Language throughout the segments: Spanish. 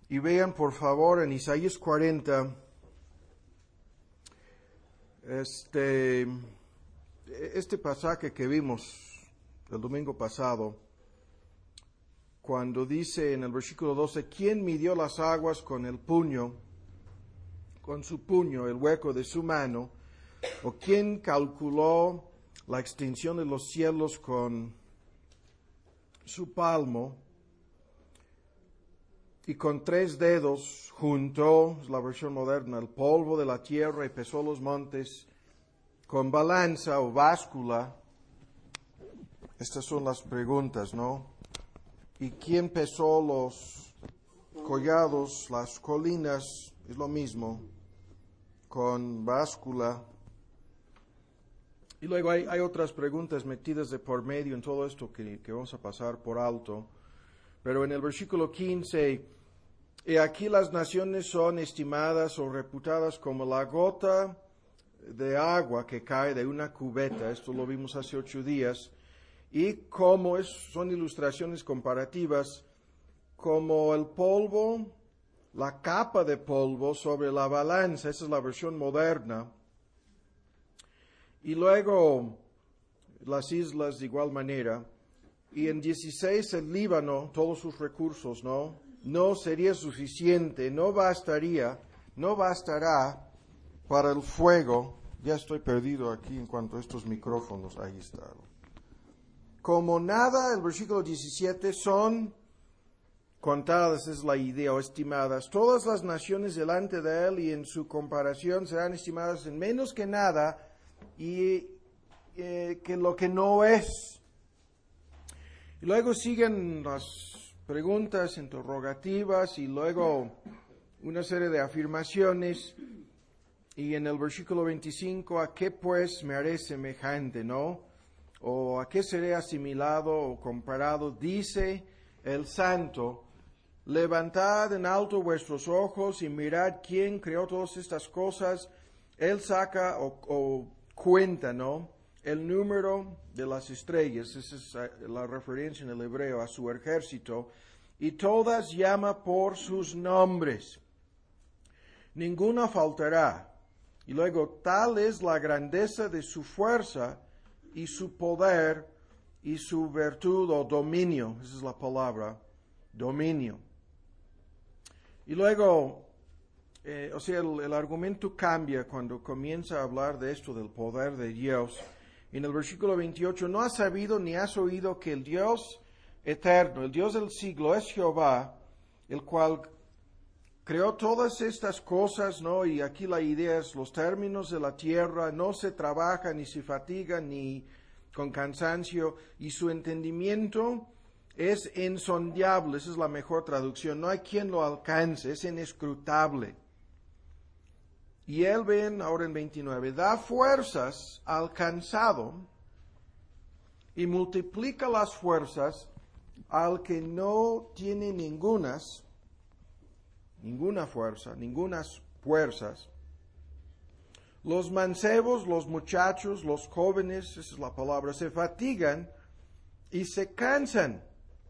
Y vean por favor en Isaías 40, este pasaje que vimos el domingo pasado, cuando dice en el versículo 12, ¿quién midió las aguas con su puño, el hueco de su mano? ¿O quién calculó la extensión de los cielos con su palmo? Y con 3 dedos juntó, es la versión moderna, el polvo de la tierra y pesó los montes con balanza o báscula. Estas son las preguntas, ¿no? ¿Y quién pesó los collados, las colinas? Es lo mismo, con báscula. Y luego hay otras preguntas metidas de por medio en todo esto que vamos a pasar por alto. Pero en el versículo 15, y aquí las naciones son estimadas o reputadas como la gota de agua que cae de una cubeta. Esto lo vimos hace 8 días. Y como son ilustraciones comparativas, como el polvo, la capa de polvo sobre la balanza. Esa es la versión moderna. Y luego las islas de igual manera. Y en 16 el Líbano, todos sus recursos, no sería suficiente, no bastará para el fuego. Ya estoy perdido aquí en cuanto a estos micrófonos, ahí está. Como nada, el versículo 17, son contadas, es la idea, o estimadas, todas las naciones delante de él, y en su comparación serán estimadas en menos que nada, y que lo que no es. Y luego siguen las preguntas, interrogativas, y luego una serie de afirmaciones. Y en el versículo 25, ¿a qué pues me haré semejante, o a qué seré asimilado o comparado? Dice el Santo, levantad en alto vuestros ojos y mirad quién creó todas estas cosas. Él saca o cuenta, el número de las estrellas. Esa es la referencia en el hebreo a su ejército. Y todas llama por sus nombres. Ninguna faltará. Y luego, tal es la grandeza de su fuerza y su poder y su virtud o dominio. Esa es la palabra, dominio. Y luego, el argumento cambia cuando comienza a hablar de esto, del poder de Dios. En el versículo 28, ¿no has sabido ni has oído que el Dios eterno, el Dios del siglo, es Jehová, el cual creó todas estas cosas, Y aquí la idea es los términos de la tierra, no se trabaja ni se fatiga ni con cansancio, y su entendimiento es insondable. Esa es la mejor traducción. No hay quien lo alcance, es inescrutable. Y él, ven ahora en 29, da fuerzas al cansado y multiplica las fuerzas al que no tiene ninguna fuerzas. Los mancebos, los muchachos, los jóvenes, esa es la palabra, se fatigan y se cansan.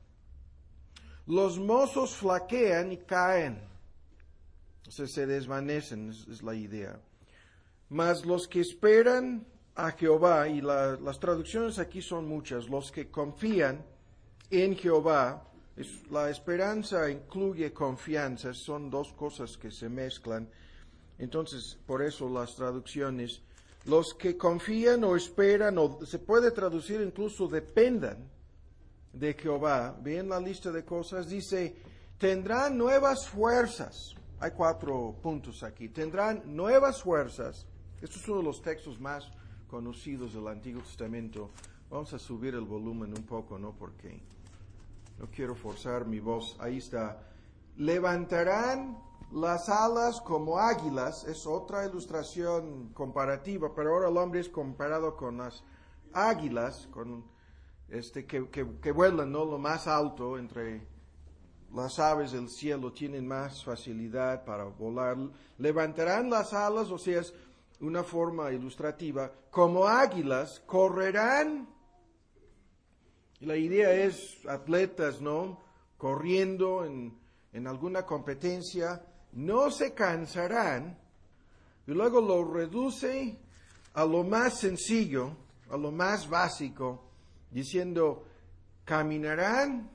Los mozos flaquean y caen. O sea, se desvanecen, es la idea. Mas los que esperan a Jehová, y las traducciones aquí son muchas, los que confían en Jehová, la esperanza incluye confianza, son dos cosas que se mezclan. Entonces, por eso las traducciones, los que confían o esperan, o se puede traducir incluso dependan de Jehová. Ven la lista de cosas, dice, tendrán nuevas fuerzas. Hay 4 puntos aquí. Tendrán nuevas fuerzas. Estos son uno de los textos más conocidos del Antiguo Testamento. Vamos a subir el volumen un poco, porque no quiero forzar mi voz. Ahí está. Levantarán las alas como águilas. Es otra ilustración comparativa, pero ahora el hombre es comparado con las águilas, con que vuelan, lo más alto entre las aves del cielo, tienen más facilidad para volar. Levantarán las alas, o sea, es una forma ilustrativa, como águilas, correrán. Y la idea es atletas, corriendo en alguna competencia, no se cansarán, y luego lo reduce a lo más sencillo, a lo más básico, diciendo, caminarán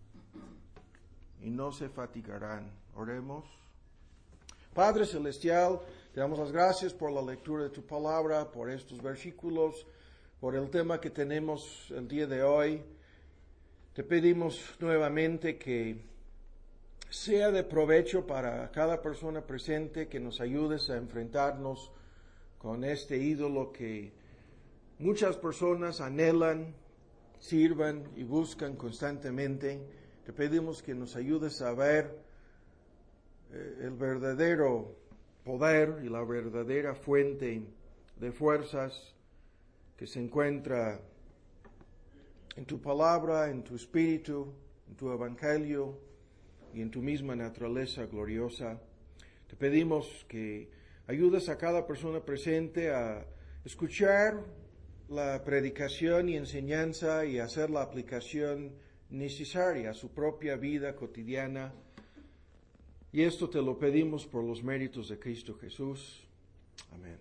y no se fatigarán. Oremos. Padre Celestial, te damos las gracias por la lectura de tu palabra, por estos versículos, por el tema que tenemos el día de hoy. Te pedimos nuevamente que sea de provecho para cada persona presente, que nos ayudes a enfrentarnos con este ídolo que muchas personas anhelan, sirvan y buscan constantemente. Te pedimos que nos ayudes a ver el verdadero poder y la verdadera fuente de fuerzas que se encuentra en tu palabra, en tu espíritu, en tu evangelio y en tu misma naturaleza gloriosa. Te pedimos que ayudes a cada persona presente a escuchar la predicación y enseñanza y hacer la aplicación necesaria a su propia vida cotidiana. Y esto te lo pedimos por los méritos de Cristo Jesús. Amén.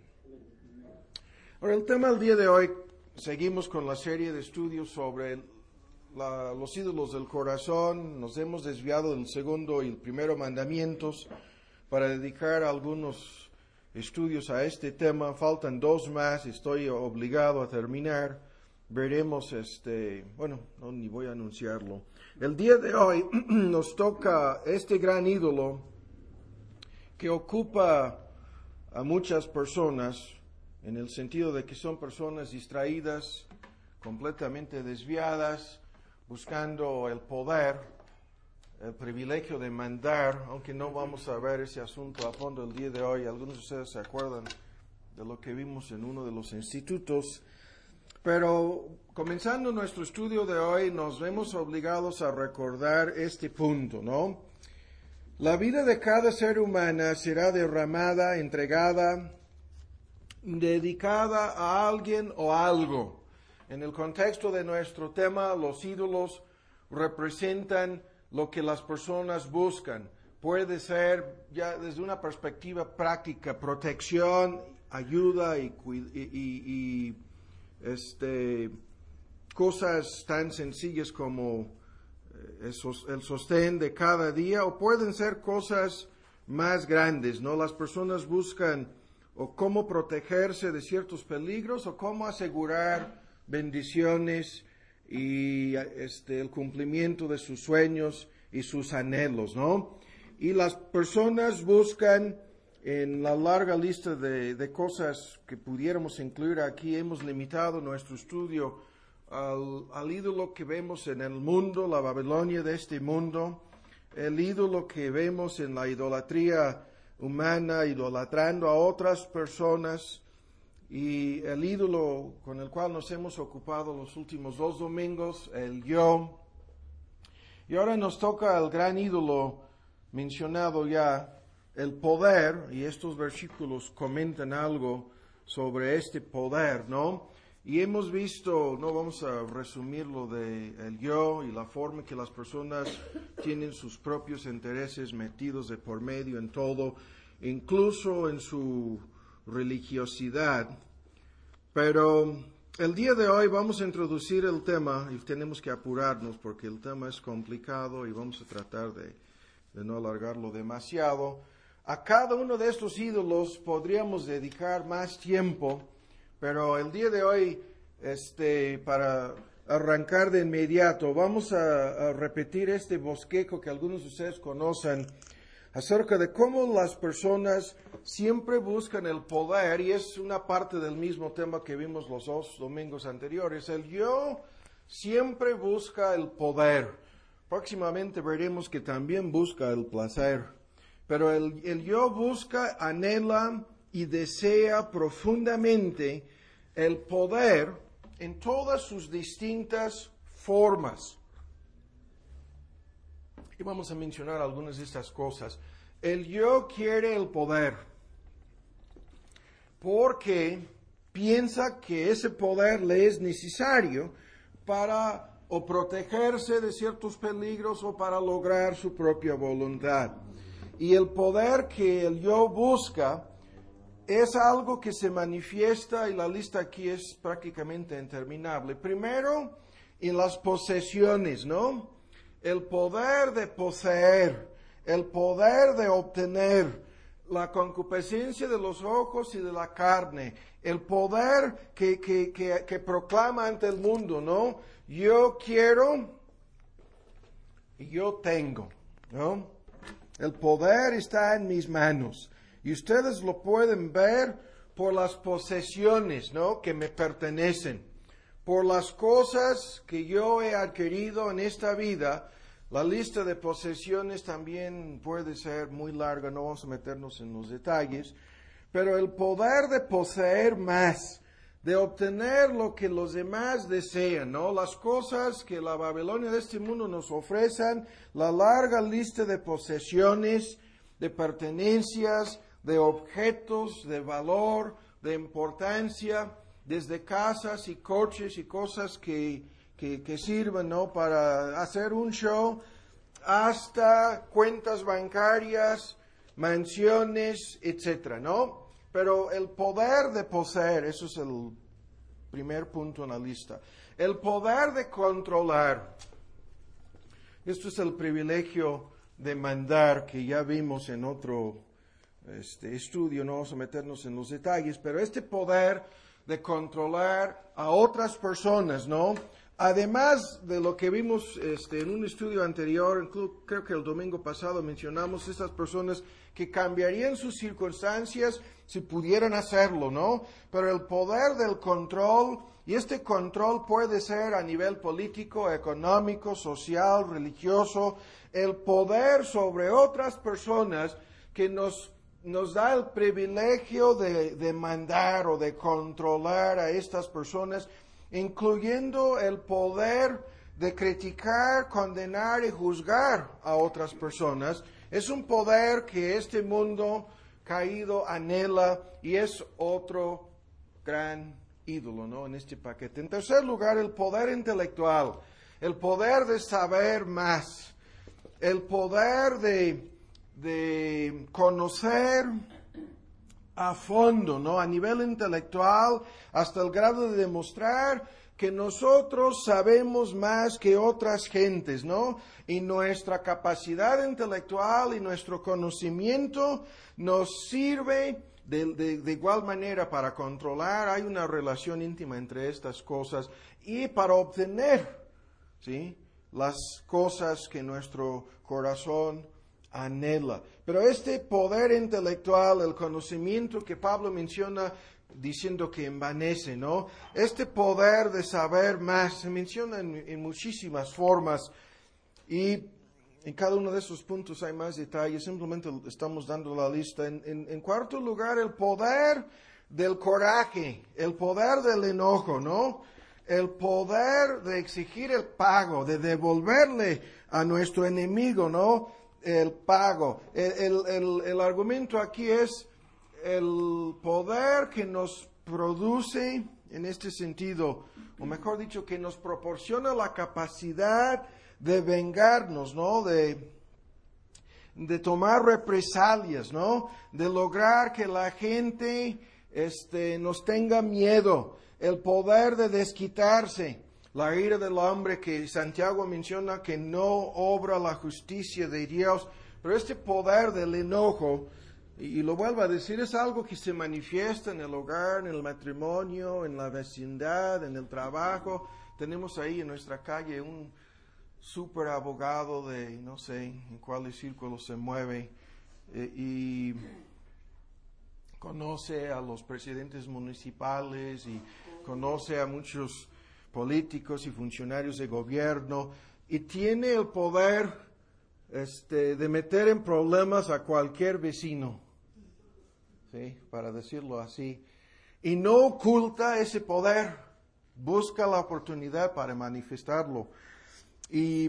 Ahora, el tema del día de hoy, seguimos con la serie de estudios sobre los ídolos del corazón. Nos hemos desviado del segundo y el primero mandamientos para dedicar algunos estudios a este tema. Faltan 2 más, estoy obligado a terminar. Veremos no, ni voy a anunciarlo. El día de hoy nos toca este gran ídolo que ocupa a muchas personas, en el sentido de que son personas distraídas, completamente desviadas, buscando el poder, el privilegio de mandar, aunque no vamos a ver ese asunto a fondo el día de hoy. Algunos de ustedes se acuerdan de lo que vimos en uno de los institutos. Pero comenzando nuestro estudio de hoy, nos vemos obligados a recordar este punto, ¿no? La vida de cada ser humano será derramada, entregada, dedicada a alguien o algo. En el contexto de nuestro tema, los ídolos representan lo que las personas buscan. Puede ser, ya desde una perspectiva práctica, protección, ayuda y cosas tan sencillas como el sostén de cada día, o pueden ser cosas más grandes, ¿no? Las personas buscan o cómo protegerse de ciertos peligros o cómo asegurar bendiciones y el cumplimiento de sus sueños y sus anhelos, ¿no? Y las personas buscan, en la larga lista de cosas que pudiéramos incluir aquí, hemos limitado nuestro estudio al ídolo que vemos en el mundo, la Babilonia de este mundo, el ídolo que vemos en la idolatría humana, idolatrando a otras personas, y el ídolo con el cual nos hemos ocupado los últimos 2 domingos, el yo. Y ahora nos toca el gran ídolo mencionado ya, el poder, y estos versículos comentan algo sobre este poder, ¿no? Y hemos visto, no vamos a resumirlo de el yo y la forma que las personas tienen sus propios intereses metidos de por medio en todo, incluso en su religiosidad. Pero el día de hoy vamos a introducir el tema, y tenemos que apurarnos porque el tema es complicado y vamos a tratar de no alargarlo demasiado. A cada uno de estos ídolos podríamos dedicar más tiempo, pero el día de hoy, para arrancar de inmediato, vamos a repetir este bosquejo que algunos de ustedes conocen acerca de cómo las personas siempre buscan el poder, y es una parte del mismo tema que vimos los 2 domingos anteriores. El yo siempre busca el poder. Próximamente veremos que también busca el placer. Pero el yo busca, anhela y desea profundamente el poder en todas sus distintas formas. Y vamos a mencionar algunas de estas cosas. El yo quiere el poder porque piensa que ese poder le es necesario para o protegerse de ciertos peligros o para lograr su propia voluntad. Y el poder que el yo busca es algo que se manifiesta, y la lista aquí es prácticamente interminable. Primero, en las posesiones, ¿no? El poder de poseer, el poder de obtener, la concupiscencia de los ojos y de la carne, el poder que proclama ante el mundo, ¿no? Yo quiero y yo tengo, ¿no? El poder está en mis manos. Y ustedes lo pueden ver por las posesiones, ¿no? Que me pertenecen, por las cosas que yo he adquirido en esta vida. La lista de posesiones también puede ser muy larga, no vamos a meternos en los detalles, pero el poder de poseer más, de obtener lo que los demás desean, ¿no? Las cosas que la Babilonia de este mundo nos ofrecen, la larga lista de posesiones, de pertenencias, de objetos, de valor, de importancia, desde casas y coches y cosas que sirven, ¿no? Para hacer un show, hasta cuentas bancarias, mansiones, etcétera, ¿no? Pero el poder de poseer, eso es el primer punto en la lista. El poder de controlar. Esto es el privilegio de mandar que ya vimos en otro estudio, no vamos a meternos en los detalles, pero este poder de controlar a otras personas, ¿no? Además de lo que vimos en un estudio anterior, creo que el domingo pasado mencionamos estas personas que cambiarían sus circunstancias si pudieran hacerlo, ¿no? Pero el poder del control, y este control puede ser a nivel político, económico, social, religioso, el poder sobre otras personas que nos da el privilegio de mandar o de controlar a estas personas, incluyendo el poder de criticar, condenar y juzgar a otras personas. Es un poder que este mundo caído anhela y es otro gran ídolo, ¿no? En este paquete. En tercer lugar, el poder intelectual, el poder de saber más, el poder de conocer a fondo, ¿no? A nivel intelectual, hasta el grado de demostrar que nosotros sabemos más que otras gentes, ¿no? Y nuestra capacidad intelectual y nuestro conocimiento nos sirve de igual manera para controlar. Hay una relación íntima entre estas cosas y para obtener, ¿sí?, las cosas que nuestro corazón anhela. Pero este poder intelectual, el conocimiento que Pablo menciona diciendo que envanece, ¿no? Este poder de saber más se menciona en muchísimas formas y en cada uno de esos puntos hay más detalles. Simplemente estamos dando la lista. En cuarto lugar, el poder del coraje, el poder del enojo, ¿no? El poder de exigir el pago, de devolverle a nuestro enemigo, ¿no?, el pago. El argumento aquí es el poder que nos produce, en este sentido, o mejor dicho, que nos proporciona la capacidad de vengarnos, ¿no?, de tomar represalias, ¿no?, de lograr que la gente nos tenga miedo, el poder de desquitarse. La ira del hombre que Santiago menciona que no obra la justicia de Dios. Pero este poder del enojo, y lo vuelvo a decir, es algo que se manifiesta en el hogar, en el matrimonio, en la vecindad, en el trabajo. Tenemos ahí en nuestra calle un súper abogado de, no sé en cuáles círculos se mueve, y conoce a los presidentes municipales y conoce a muchos políticos y funcionarios de gobierno, y tiene el poder de meter en problemas a cualquier vecino, ¿sí?, para decirlo así, y no oculta ese poder, busca la oportunidad para manifestarlo. Y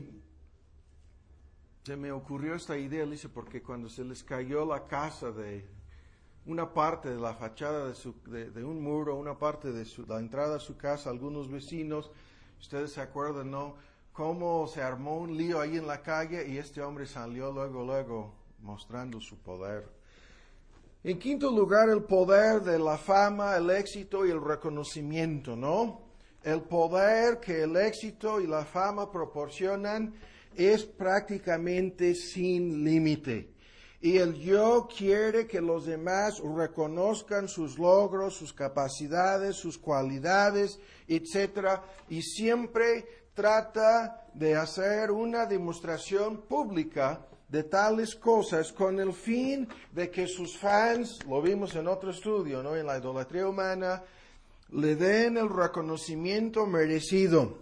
se me ocurrió esta idea, Alicia, porque cuando se les cayó la casa de una parte de la fachada de un muro, una parte de la entrada a su casa, algunos vecinos, ustedes se acuerdan, ¿no?, cómo se armó un lío ahí en la calle y este hombre salió luego mostrando su poder. En quinto lugar, el poder de la fama, el éxito y el reconocimiento, ¿no? El poder que el éxito y la fama proporcionan es prácticamente sin límite. Y el yo quiere que los demás reconozcan sus logros, sus capacidades, sus cualidades, etc. Y siempre trata de hacer una demostración pública de tales cosas con el fin de que sus fans, lo vimos en otro estudio, ¿no? En la idolatría humana, le den el reconocimiento merecido.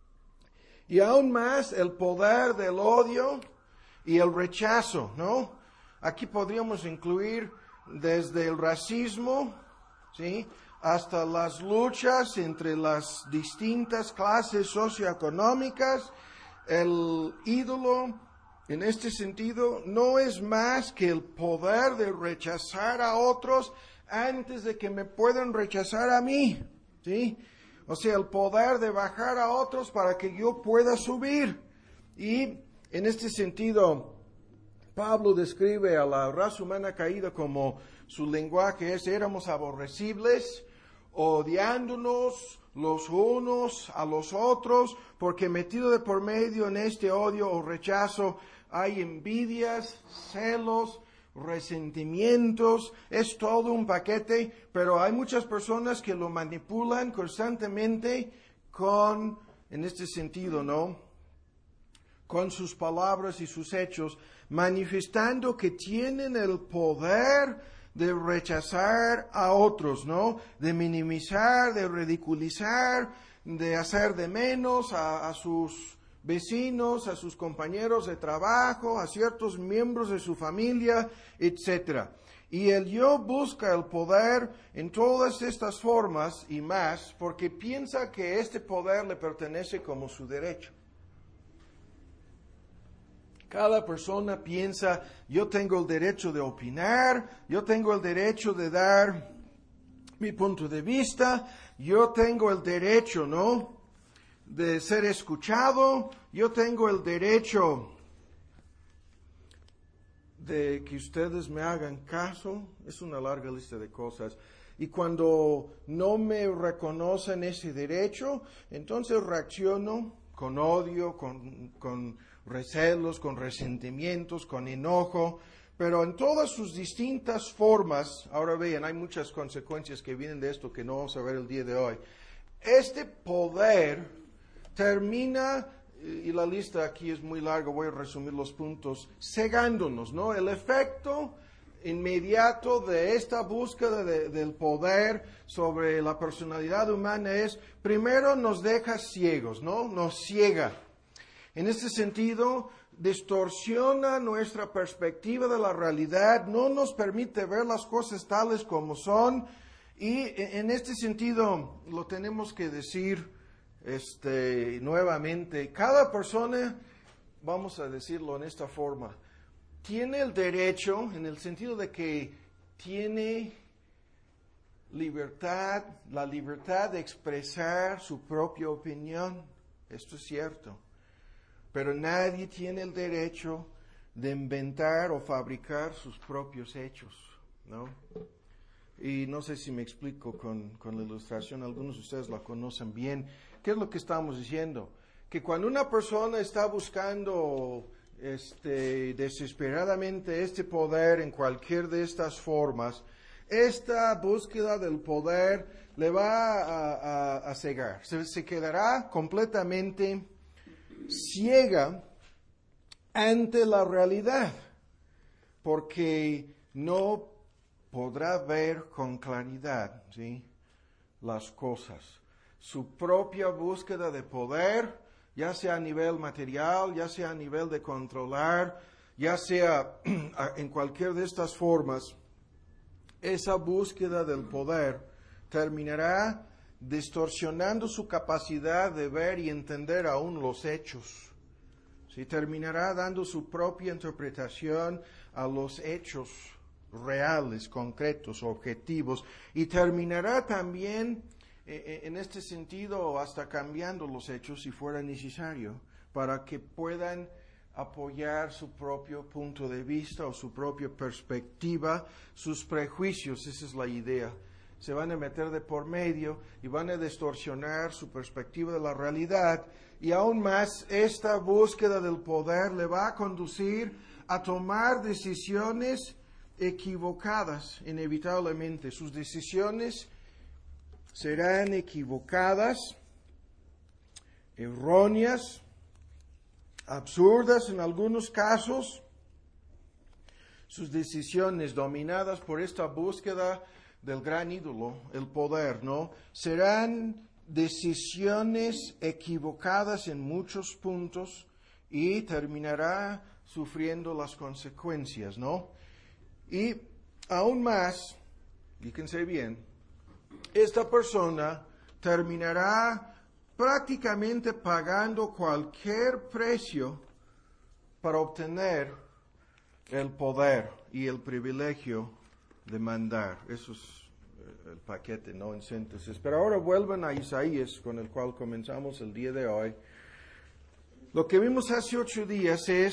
Y aún más el poder del odio y el rechazo, ¿no? Aquí podríamos incluir desde el racismo, ¿sí?, hasta las luchas entre las distintas clases socioeconómicas. El ídolo, en este sentido, no es más que el poder de rechazar a otros antes de que me puedan rechazar a mí, ¿sí? O sea, el poder de bajar a otros para que yo pueda subir. Y en este sentido, Pablo describe a la raza humana caída como su lenguaje es: éramos aborrecibles, odiándonos los unos a los otros, porque metido de por medio en este odio o rechazo hay envidias, celos, resentimientos, es todo un paquete, pero hay muchas personas que lo manipulan constantemente en este sentido, ¿no?, con sus palabras y sus hechos, manifestando que tienen el poder de rechazar a otros, ¿no? De minimizar, de ridiculizar, de hacer de menos a sus vecinos, a sus compañeros de trabajo, a ciertos miembros de su familia, etc. Y el yo busca el poder en todas estas formas y más porque piensa que este poder le pertenece como su derecho. Cada persona piensa: yo tengo el derecho de opinar, yo tengo el derecho de dar mi punto de vista, yo tengo el derecho, ¿no?, de ser escuchado, yo tengo el derecho de que ustedes me hagan caso. Es una larga lista de cosas. Y cuando no me reconocen ese derecho, entonces reacciono con odio, con recelos, con resentimientos, con enojo, pero en todas sus distintas formas. Ahora vean, hay muchas consecuencias que vienen de esto que no vamos a ver el día de hoy. Este poder termina, y la lista aquí es muy larga, voy a resumir los puntos, cegándonos, ¿no? El efecto inmediato de esta búsqueda del poder sobre la personalidad humana es, primero nos deja ciegos, ¿no? Nos ciega. En este sentido, distorsiona nuestra perspectiva de la realidad, no nos permite ver las cosas tales como son, y en este sentido lo tenemos que decir nuevamente: cada persona, vamos a decirlo en esta forma, tiene el derecho, en el sentido de que tiene libertad, la libertad de expresar su propia opinión. Esto es cierto. Pero nadie tiene el derecho de inventar o fabricar sus propios hechos, ¿no? Y no sé si me explico con la ilustración, algunos de ustedes la conocen bien. ¿Qué es lo que estamos diciendo? Que cuando una persona está buscando desesperadamente este poder en cualquier de estas formas, esta búsqueda del poder le va a cegar. Se quedará completamente ciega ante la realidad, porque no podrá ver con claridad, ¿sí?, las cosas. Su propia búsqueda de poder, ya sea a nivel material, ya sea a nivel de controlar, ya sea en cualquier de estas formas, esa búsqueda del poder terminará distorsionando su capacidad de ver y entender aún los hechos. ¿Sí? Terminará dando su propia interpretación a los hechos reales, concretos, objetivos, y terminará también en este sentido hasta cambiando los hechos si fuera necesario, para que puedan apoyar su propio punto de vista o su propia perspectiva, sus prejuicios. Esa es la idea. Se van a meter de por medio y van a distorsionar su perspectiva de la realidad. Y aún más, esta búsqueda del poder le va a conducir a tomar decisiones equivocadas, inevitablemente. Sus decisiones serán equivocadas, erróneas, absurdas en algunos casos. Sus decisiones dominadas por esta búsqueda del gran ídolo, el poder, ¿no? Serán decisiones equivocadas en muchos puntos y terminará sufriendo las consecuencias, ¿no? Y aún más, fíjense bien, esta persona terminará prácticamente pagando cualquier precio para obtener el poder y el privilegio de mandar. Eso es el paquete, ¿no? En síntesis. Pero ahora vuelvan a Isaías, con el cual comenzamos el día de hoy. Lo que vimos hace 8 días es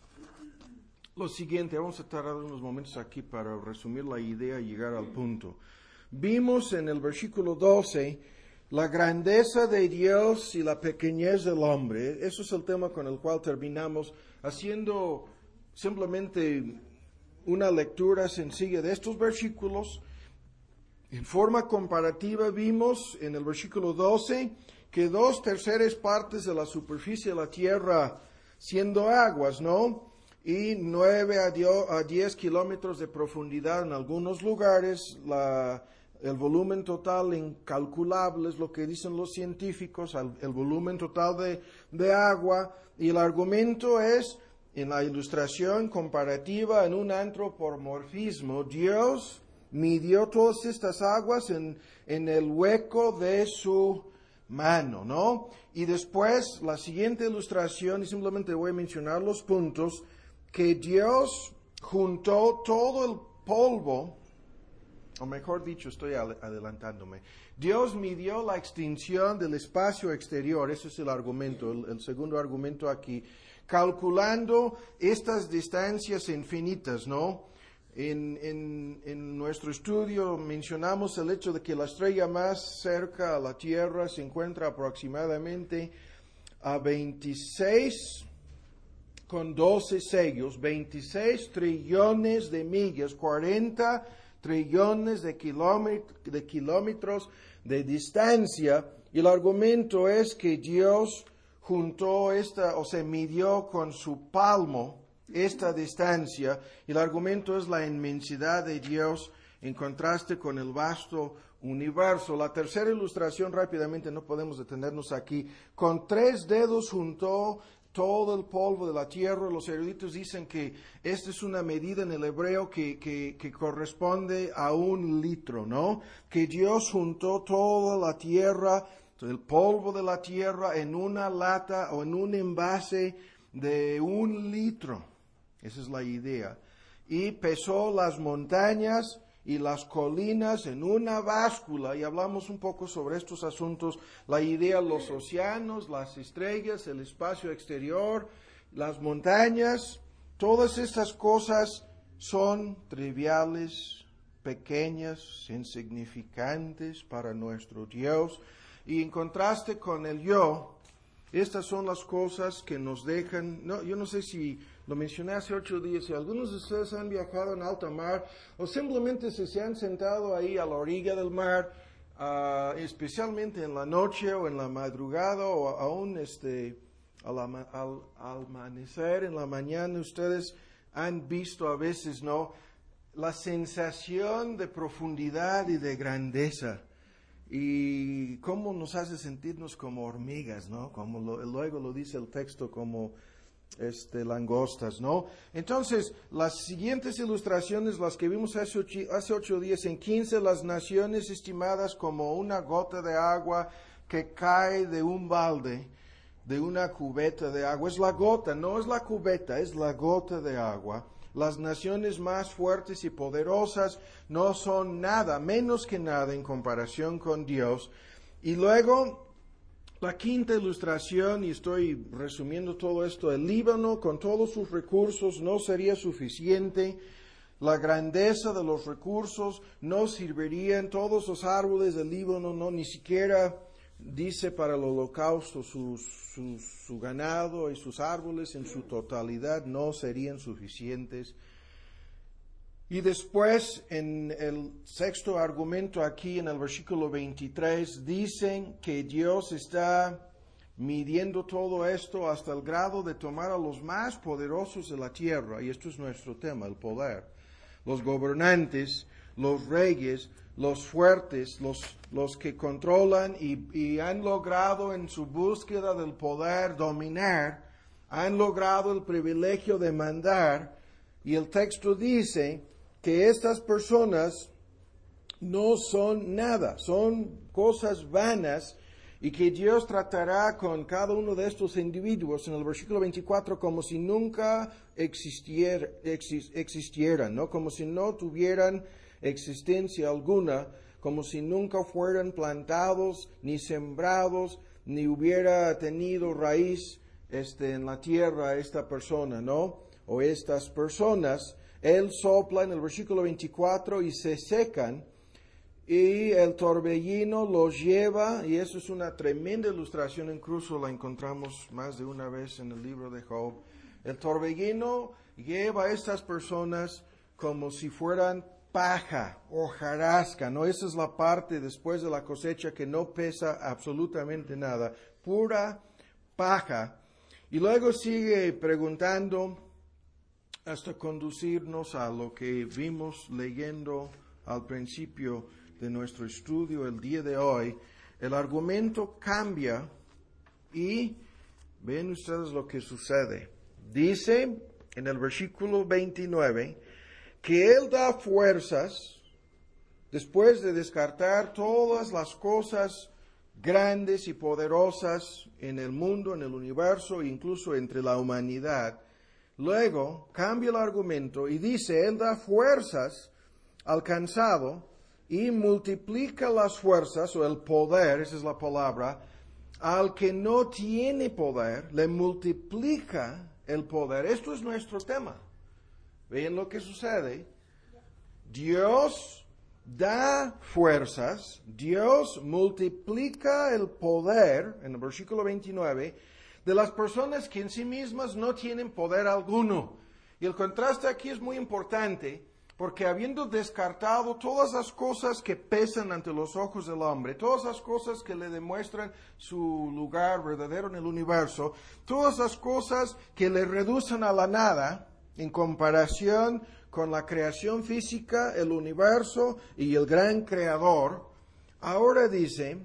lo siguiente. Vamos a tardar unos momentos aquí para resumir la idea y llegar al punto. Vimos en el versículo 12 la grandeza de Dios y la pequeñez del hombre. Eso es el tema con el cual terminamos, haciendo simplemente una lectura sencilla de estos versículos. En forma comparativa vimos en el versículo 12 que 2/3 partes de la superficie de la tierra siendo aguas, ¿no? Y 9 a 10 kilómetros de profundidad en algunos lugares. El volumen total incalculable es lo que dicen los científicos, el volumen total de agua. Y el argumento es, en la ilustración comparativa, en un antropomorfismo, Dios midió todas estas aguas en el hueco de su mano, ¿no? Y después, la siguiente ilustración, y simplemente voy a mencionar los puntos, que Dios juntó todo el polvo, o mejor dicho, estoy adelantándome. Dios midió la extensión del espacio exterior, ese es el argumento, el segundo argumento aquí, calculando estas distancias infinitas, ¿no? En nuestro estudio mencionamos el hecho de que la estrella más cerca a la Tierra se encuentra aproximadamente a 26,12 sellos, 26 trillones de millas, 40 trillones de kilómetros de distancia. Y el argumento es que Dios juntó midió con su palmo esta distancia. Y el argumento es la inmensidad de Dios en contraste con el vasto universo. La tercera ilustración, rápidamente, no podemos detenernos aquí. Con 3 dedos juntó todo el polvo de la tierra. Los eruditos dicen que esta es una medida en el hebreo que corresponde a 1 litro, ¿no? Que Dios juntó toda la tierra, el polvo de la tierra, en una lata o en un envase de 1 litro. Esa es la idea. Y pesó las montañas y las colinas en una báscula, y hablamos un poco sobre estos asuntos, la idea, los océanos, las estrellas, el espacio exterior, las montañas, todas estas cosas son triviales, pequeñas, insignificantes para nuestro Dios, y en contraste con el yo, estas son las cosas que nos dejan. Yo no sé si lo mencioné hace 8 días, si algunos de ustedes han viajado en alta mar o simplemente se han sentado ahí a la orilla del mar, especialmente en la noche o en la madrugada o aún al amanecer en la mañana, ustedes han visto a veces, ¿no?, la sensación de profundidad y de grandeza. Y cómo nos hace sentirnos como hormigas, ¿no? Como luego lo dice el texto, como langostas, ¿no? Entonces, las siguientes ilustraciones, las que vimos hace 8 días, en 15, las naciones estimadas como una gota de agua que cae de un balde, de una cubeta de agua. Es la gota, no es la cubeta, es la gota de agua. Las naciones más fuertes y poderosas no son nada, menos que nada en comparación con Dios. Y luego La quinta ilustración, y estoy resumiendo todo esto, el Líbano con todos sus recursos no sería suficiente. La grandeza de los recursos no servirían, todos los árboles del Líbano no, ni siquiera dice para el holocausto su ganado y sus árboles en su totalidad no serían suficientes. Y después, en el sexto argumento aquí, en el versículo 23, dicen que Dios está midiendo todo esto hasta el grado de tomar a los más poderosos de la tierra, y esto es nuestro tema, el poder. Los gobernantes, los reyes, los fuertes, los que controlan y han logrado en su búsqueda del poder dominar, han logrado el privilegio de mandar, y el texto dice que estas personas no son nada, son cosas vanas, y que Dios tratará con cada uno de estos individuos en el versículo 24 como si nunca existieran, ¿no? Como si no tuvieran existencia alguna, como si nunca fueran plantados, ni sembrados, ni hubiera tenido raíz en la tierra esta persona, ¿no? O estas personas. Él sopla en el versículo 24 y se secan, y el torbellino los lleva, y eso es una tremenda ilustración, incluso la encontramos más de una vez en el libro de Job. El torbellino lleva a estas personas como si fueran paja, hojarasca, ¿no? Esa es la parte después de la cosecha que no pesa absolutamente nada, pura paja. Y luego sigue preguntando hasta conducirnos a lo que vimos leyendo al principio de nuestro estudio el día de hoy. El argumento cambia y ven ustedes lo que sucede. Dice en el versículo 29 que Él da fuerzas después de descartar todas las cosas grandes y poderosas en el mundo, en el universo, incluso entre la humanidad. Luego cambia el argumento y dice, Él da fuerzas al cansado y multiplica las fuerzas, o el poder, esa es la palabra, al que no tiene poder, le multiplica el poder. Esto es nuestro tema. ¿Ven lo que sucede? Dios da fuerzas, Dios multiplica el poder, en el versículo 29, de las personas que en sí mismas no tienen poder alguno. Y el contraste aquí es muy importante, porque habiendo descartado todas las cosas que pesan ante los ojos del hombre, todas las cosas que le demuestran su lugar verdadero en el universo, todas las cosas que le reducen a la nada en comparación con la creación física, el universo y el gran creador, ahora dice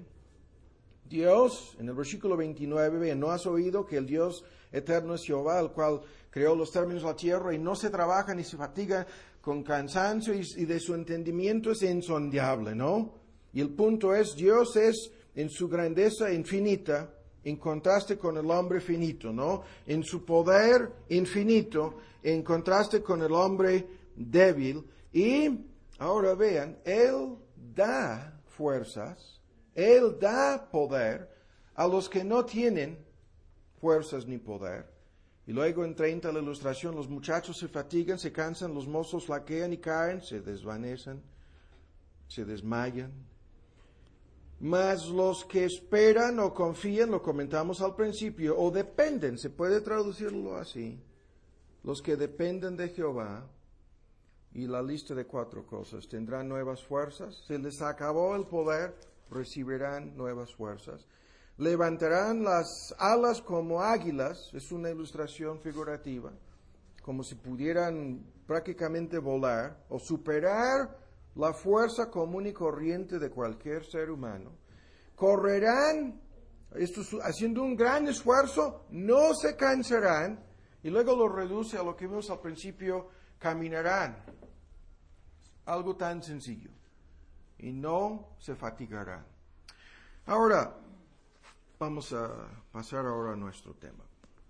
Dios, en el versículo 29, ¿no has oído que el Dios eterno es Jehová, el cual creó los términos de la tierra y no se trabaja ni se fatiga con cansancio y de su entendimiento es insondable, ¿no? Y el punto es, Dios es en su grandeza infinita, en contraste con el hombre finito, ¿no? En su poder infinito, en contraste con el hombre débil. Y ahora vean, Él da fuerzas, Él da poder a los que no tienen fuerzas ni poder. Y luego en 30 la ilustración, los muchachos se fatigan, se cansan, los mozos flaquean y caen, se desvanecen, se desmayan. Mas los que esperan o confían, lo comentamos al principio, o dependen, se puede traducirlo así, los que dependen de Jehová, y la lista de 4 cosas, tendrán nuevas fuerzas, se les acabó el poder, recibirán nuevas fuerzas. Levantarán las alas como águilas, es una ilustración figurativa, como si pudieran prácticamente volar o superar la fuerza común y corriente de cualquier ser humano. Correrán, haciendo un gran esfuerzo, no se cansarán, y luego lo reduce a lo que vimos al principio, caminarán. Algo tan sencillo. Y no se fatigarán. Ahora, vamos a pasar ahora a nuestro tema.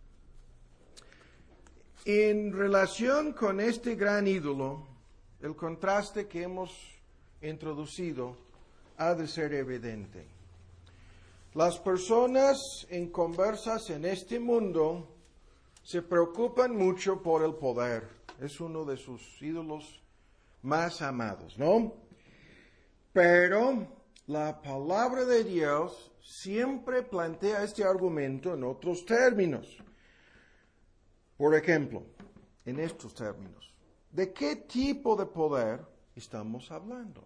En relación con este gran ídolo, el contraste que hemos introducido ha de ser evidente. Las personas en conversas en este mundo se preocupan mucho por el poder. Es uno de sus ídolos más amados, ¿no? Pero la palabra de Dios siempre plantea este argumento en otros términos. Por ejemplo, en estos términos. ¿De qué tipo de poder estamos hablando?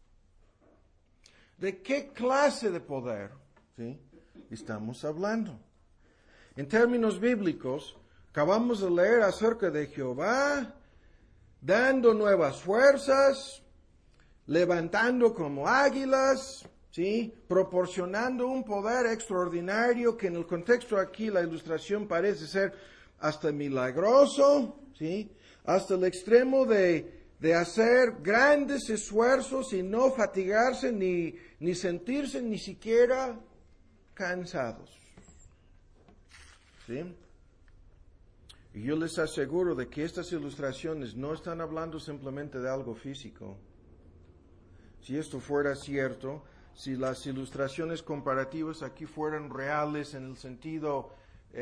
¿De qué clase de poder, sí, estamos hablando? En términos bíblicos, acabamos de leer acerca de Jehová dando nuevas fuerzas, levantando como águilas, ¿sí? Proporcionando un poder extraordinario que en el contexto aquí la ilustración parece ser hasta milagroso, ¿sí? Hasta el extremo de hacer grandes esfuerzos y no fatigarse ni sentirse ni siquiera cansados, ¿sí? Y yo les aseguro de que estas ilustraciones no están hablando simplemente de algo físico. Si esto fuera cierto, si las ilustraciones comparativas aquí fueran reales en el sentido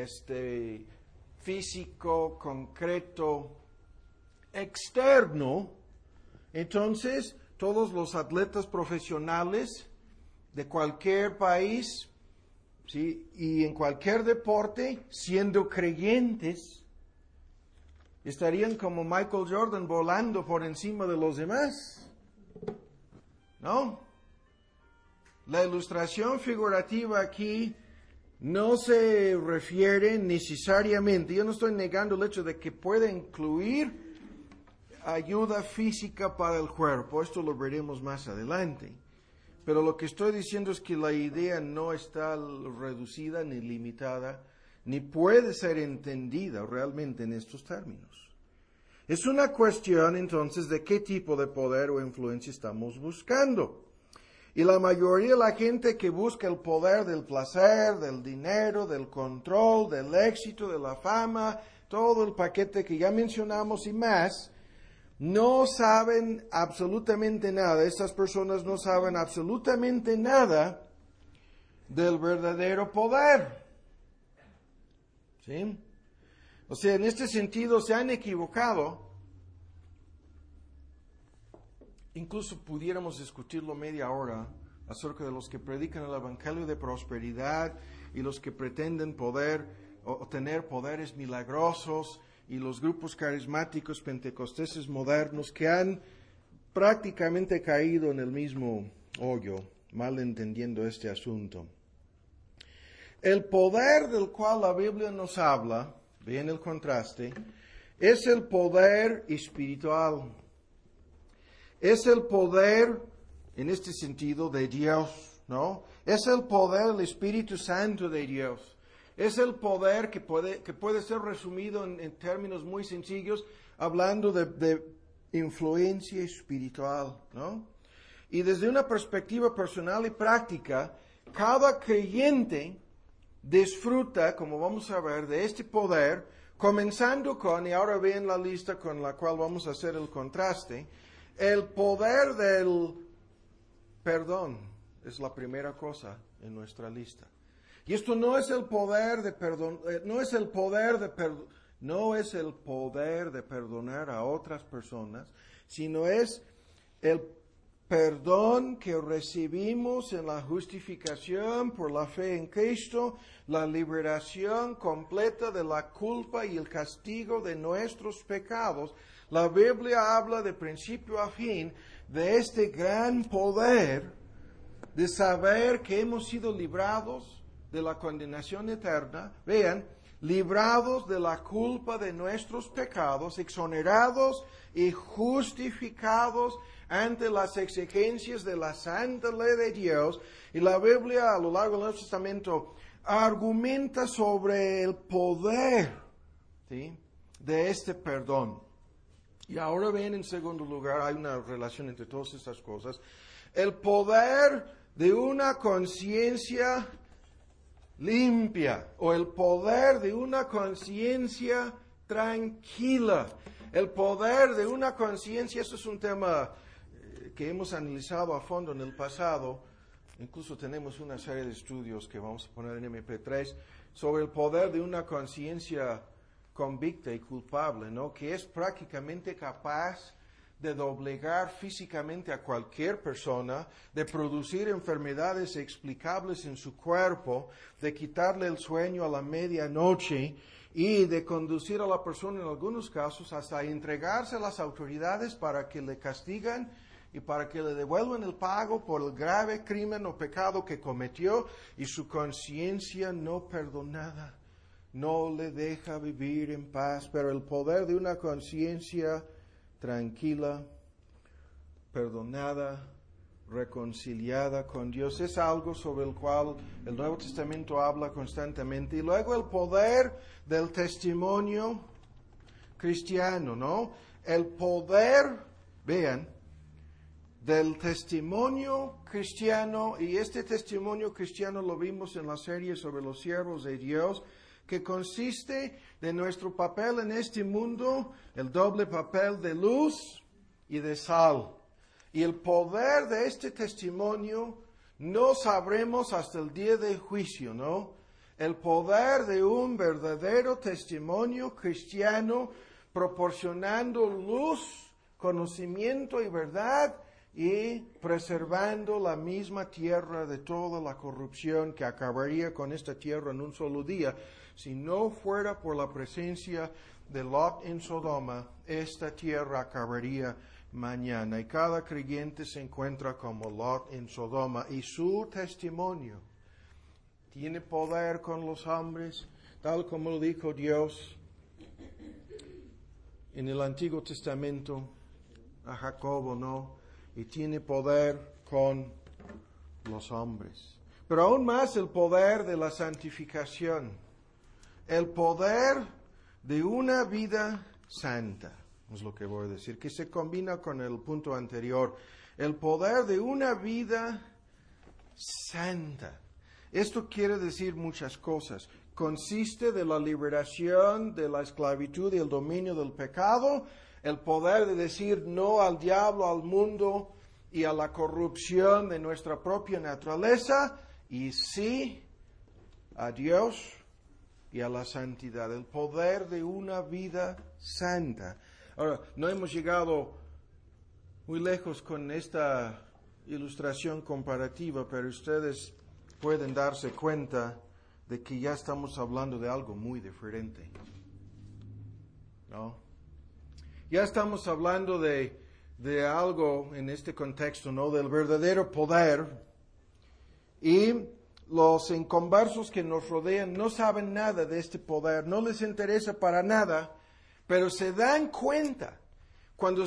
físico, concreto, externo, entonces todos los atletas profesionales de cualquier país, ¿sí? Y en cualquier deporte, siendo creyentes, estarían como Michael Jordan volando por encima de los demás. ¿No? La ilustración figurativa aquí no se refiere necesariamente, yo no estoy negando el hecho de que puede incluir ayuda física para el cuerpo, esto lo veremos más adelante. Pero lo que estoy diciendo es que la idea no está reducida ni limitada, ni puede ser entendida realmente en estos términos. Es una cuestión entonces de qué tipo de poder o influencia estamos buscando. Y la mayoría de la gente que busca el poder del placer, del dinero, del control, del éxito, de la fama, todo el paquete que ya mencionamos y más, no saben absolutamente nada. Estas personas no saben absolutamente nada del verdadero poder. ¿Sí? O sea, en este sentido se han equivocado. Incluso pudiéramos discutirlo media hora acerca de los que predican el evangelio de prosperidad y los que pretenden poder o tener poderes milagrosos y los grupos carismáticos pentecosteses modernos que han prácticamente caído en el mismo hoyo, mal entendiendo este asunto. El poder del cual la Biblia nos habla, vean el contraste, es el poder espiritual. Es el poder, en este sentido, de Dios, ¿no? Es el poder del Espíritu Santo de Dios. Es el poder que puede ser resumido en términos muy sencillos, hablando de influencia espiritual, ¿no? Y desde una perspectiva personal y práctica, cada creyente disfruta, como vamos a ver, de este poder, comenzando con, y ahora ven la lista con la cual vamos a hacer el contraste, el poder del perdón es la primera cosa en nuestra lista. Y esto no es el poder de perdón, no es el poder de perdonar a otras personas, sino es el perdón que recibimos en la justificación por la fe en Cristo, la liberación completa de la culpa y el castigo de nuestros pecados. La Biblia habla de principio a fin de este gran poder de saber que hemos sido librados de la condenación eterna. Vean, librados de la culpa de nuestros pecados, exonerados y justificados ante las exigencias de la santa ley de Dios. Y la Biblia a lo largo del Nuevo Testamento argumenta sobre el poder, ¿sí?, de este perdón. Y ahora ven, en segundo lugar, hay una relación entre todas estas cosas. El poder de una conciencia limpia o el poder de una conciencia tranquila. El poder de una conciencia, eso es un tema que hemos analizado a fondo en el pasado. Incluso tenemos una serie de estudios que vamos a poner en MP3 sobre el poder de una conciencia convicta y culpable, ¿no? Que es prácticamente capaz de doblegar físicamente a cualquier persona, de producir enfermedades explicables en su cuerpo, de quitarle el sueño a la medianoche y de conducir a la persona en algunos casos hasta entregarse a las autoridades para que le castigan y para que le devuelvan el pago por el grave crimen o pecado que cometió, y su conciencia no perdonada no le deja vivir en paz. Pero el poder de una conciencia tranquila, perdonada, reconciliada con Dios es algo sobre el cual el Nuevo Testamento habla constantemente. Y luego el poder del testimonio cristiano, ¿no? El poder, vean, del testimonio cristiano, y este testimonio cristiano lo vimos en la serie sobre los siervos de Dios, que consiste de nuestro papel en este mundo, el doble papel de luz y de sal. Y el poder de este testimonio no sabremos hasta el día del juicio, ¿no? El poder de un verdadero testimonio cristiano proporcionando luz, conocimiento y verdad, y preservando la misma tierra de toda la corrupción que acabaría con esta tierra en un solo día. Si no fuera por la presencia de Lot en Sodoma, esta tierra acabaría mañana. Y cada creyente se encuentra como Lot en Sodoma, y su testimonio tiene poder con los hombres, tal como lo dijo Dios en el Antiguo Testamento a Jacobo, ¿no? Y tiene poder con los hombres. Pero aún más el poder de la santificación, el poder de una vida santa, es lo que voy a decir, que se combina con el punto anterior, el poder de una vida santa. Esto quiere decir muchas cosas. Consiste de la liberación de la esclavitud y el dominio del pecado, el poder de decir no al diablo, al mundo y a la corrupción de nuestra propia naturaleza, y sí a Dios y a la santidad, el poder de una vida santa. Ahora, no hemos llegado muy lejos con esta ilustración comparativa, pero ustedes pueden darse cuenta de que ya estamos hablando de algo muy diferente, ¿no? Ya estamos hablando de algo en este contexto, ¿no? Del verdadero poder. Y los inconversos que nos rodean no saben nada de este poder, no les interesa para nada, pero se dan cuenta cuando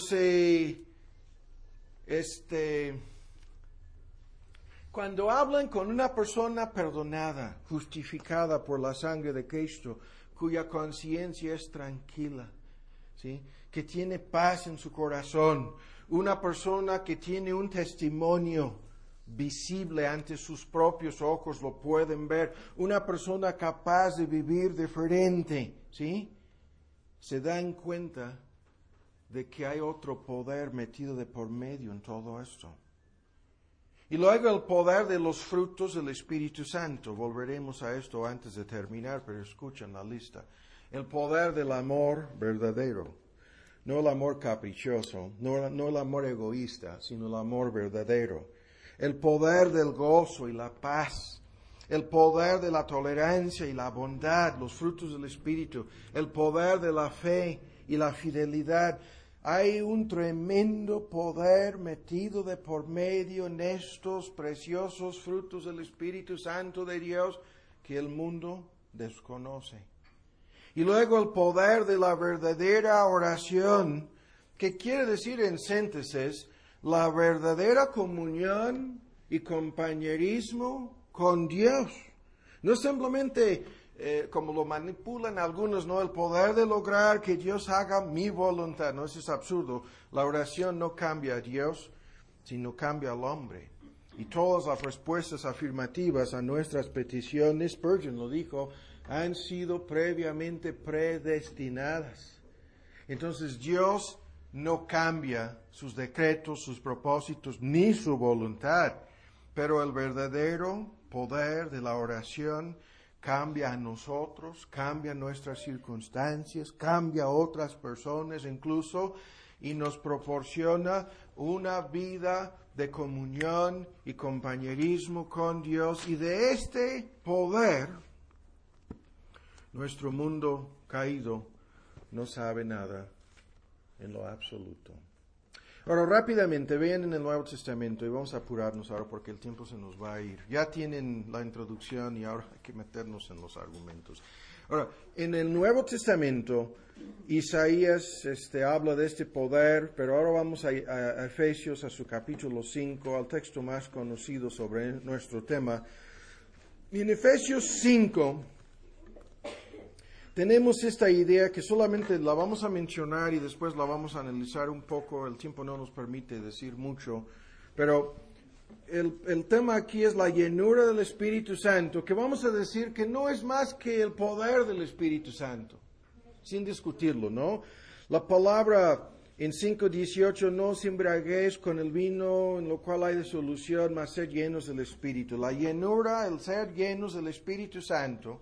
cuando hablan con una persona perdonada, justificada por la sangre de Cristo, cuya conciencia es tranquila, ¿sí? Que tiene paz en su corazón, una persona que tiene un testimonio visible ante sus propios ojos, lo pueden ver, una persona capaz de vivir diferente, ¿sí? Se dan cuenta de que hay otro poder metido de por medio en todo esto. Y luego el poder de los frutos del Espíritu Santo. Volveremos a esto antes de terminar, pero escuchen la lista. El poder del amor verdadero. No el amor caprichoso, no el amor egoísta, sino el amor verdadero. El poder del gozo y la paz. El poder de la tolerancia y la bondad, los frutos del Espíritu. El poder de la fe y la fidelidad. Hay un tremendo poder metido de por medio en estos preciosos frutos del Espíritu Santo de Dios que el mundo desconoce. Y luego el poder de la verdadera oración, que quiere decir en síntesis, la verdadera comunión y compañerismo con Dios. No simplemente, como lo manipulan algunos, no, el poder de lograr que Dios haga mi voluntad. No, eso es absurdo. La oración no cambia a Dios, sino cambia al hombre. Y todas las respuestas afirmativas a nuestras peticiones, Spurgeon lo dijo, han sido previamente predestinadas. Entonces Dios no cambia sus decretos, sus propósitos, ni su voluntad. pero el verdadero poder de la oración cambia a nosotros, cambia nuestras circunstancias, cambia a otras personas incluso, y nos proporciona una vida de comunión y compañerismo con Dios. Y de este poder, nuestro mundo caído no sabe nada en lo absoluto. Ahora, rápidamente, vean en el Nuevo Testamento, y vamos a apurarnos ahora porque el tiempo se nos va a ir. Ya tienen la introducción y ahora hay que meternos en los argumentos. Ahora, en el Nuevo Testamento, Isaías habla de este poder, pero ahora vamos a Efesios, a su capítulo 5, al texto más conocido sobre nuestro tema. Y en Efesios 5 tenemos esta idea que solamente la vamos a mencionar y después la vamos a analizar un poco. El tiempo no nos permite decir mucho, pero el tema aquí es la llenura del Espíritu Santo, que vamos a decir que no es más que el poder del Espíritu Santo, sin discutirlo, ¿no? La palabra en 5:18, no os embriaguéis con el vino en lo cual hay disolución, mas sed llenos del Espíritu. La llenura, el ser llenos del Espíritu Santo,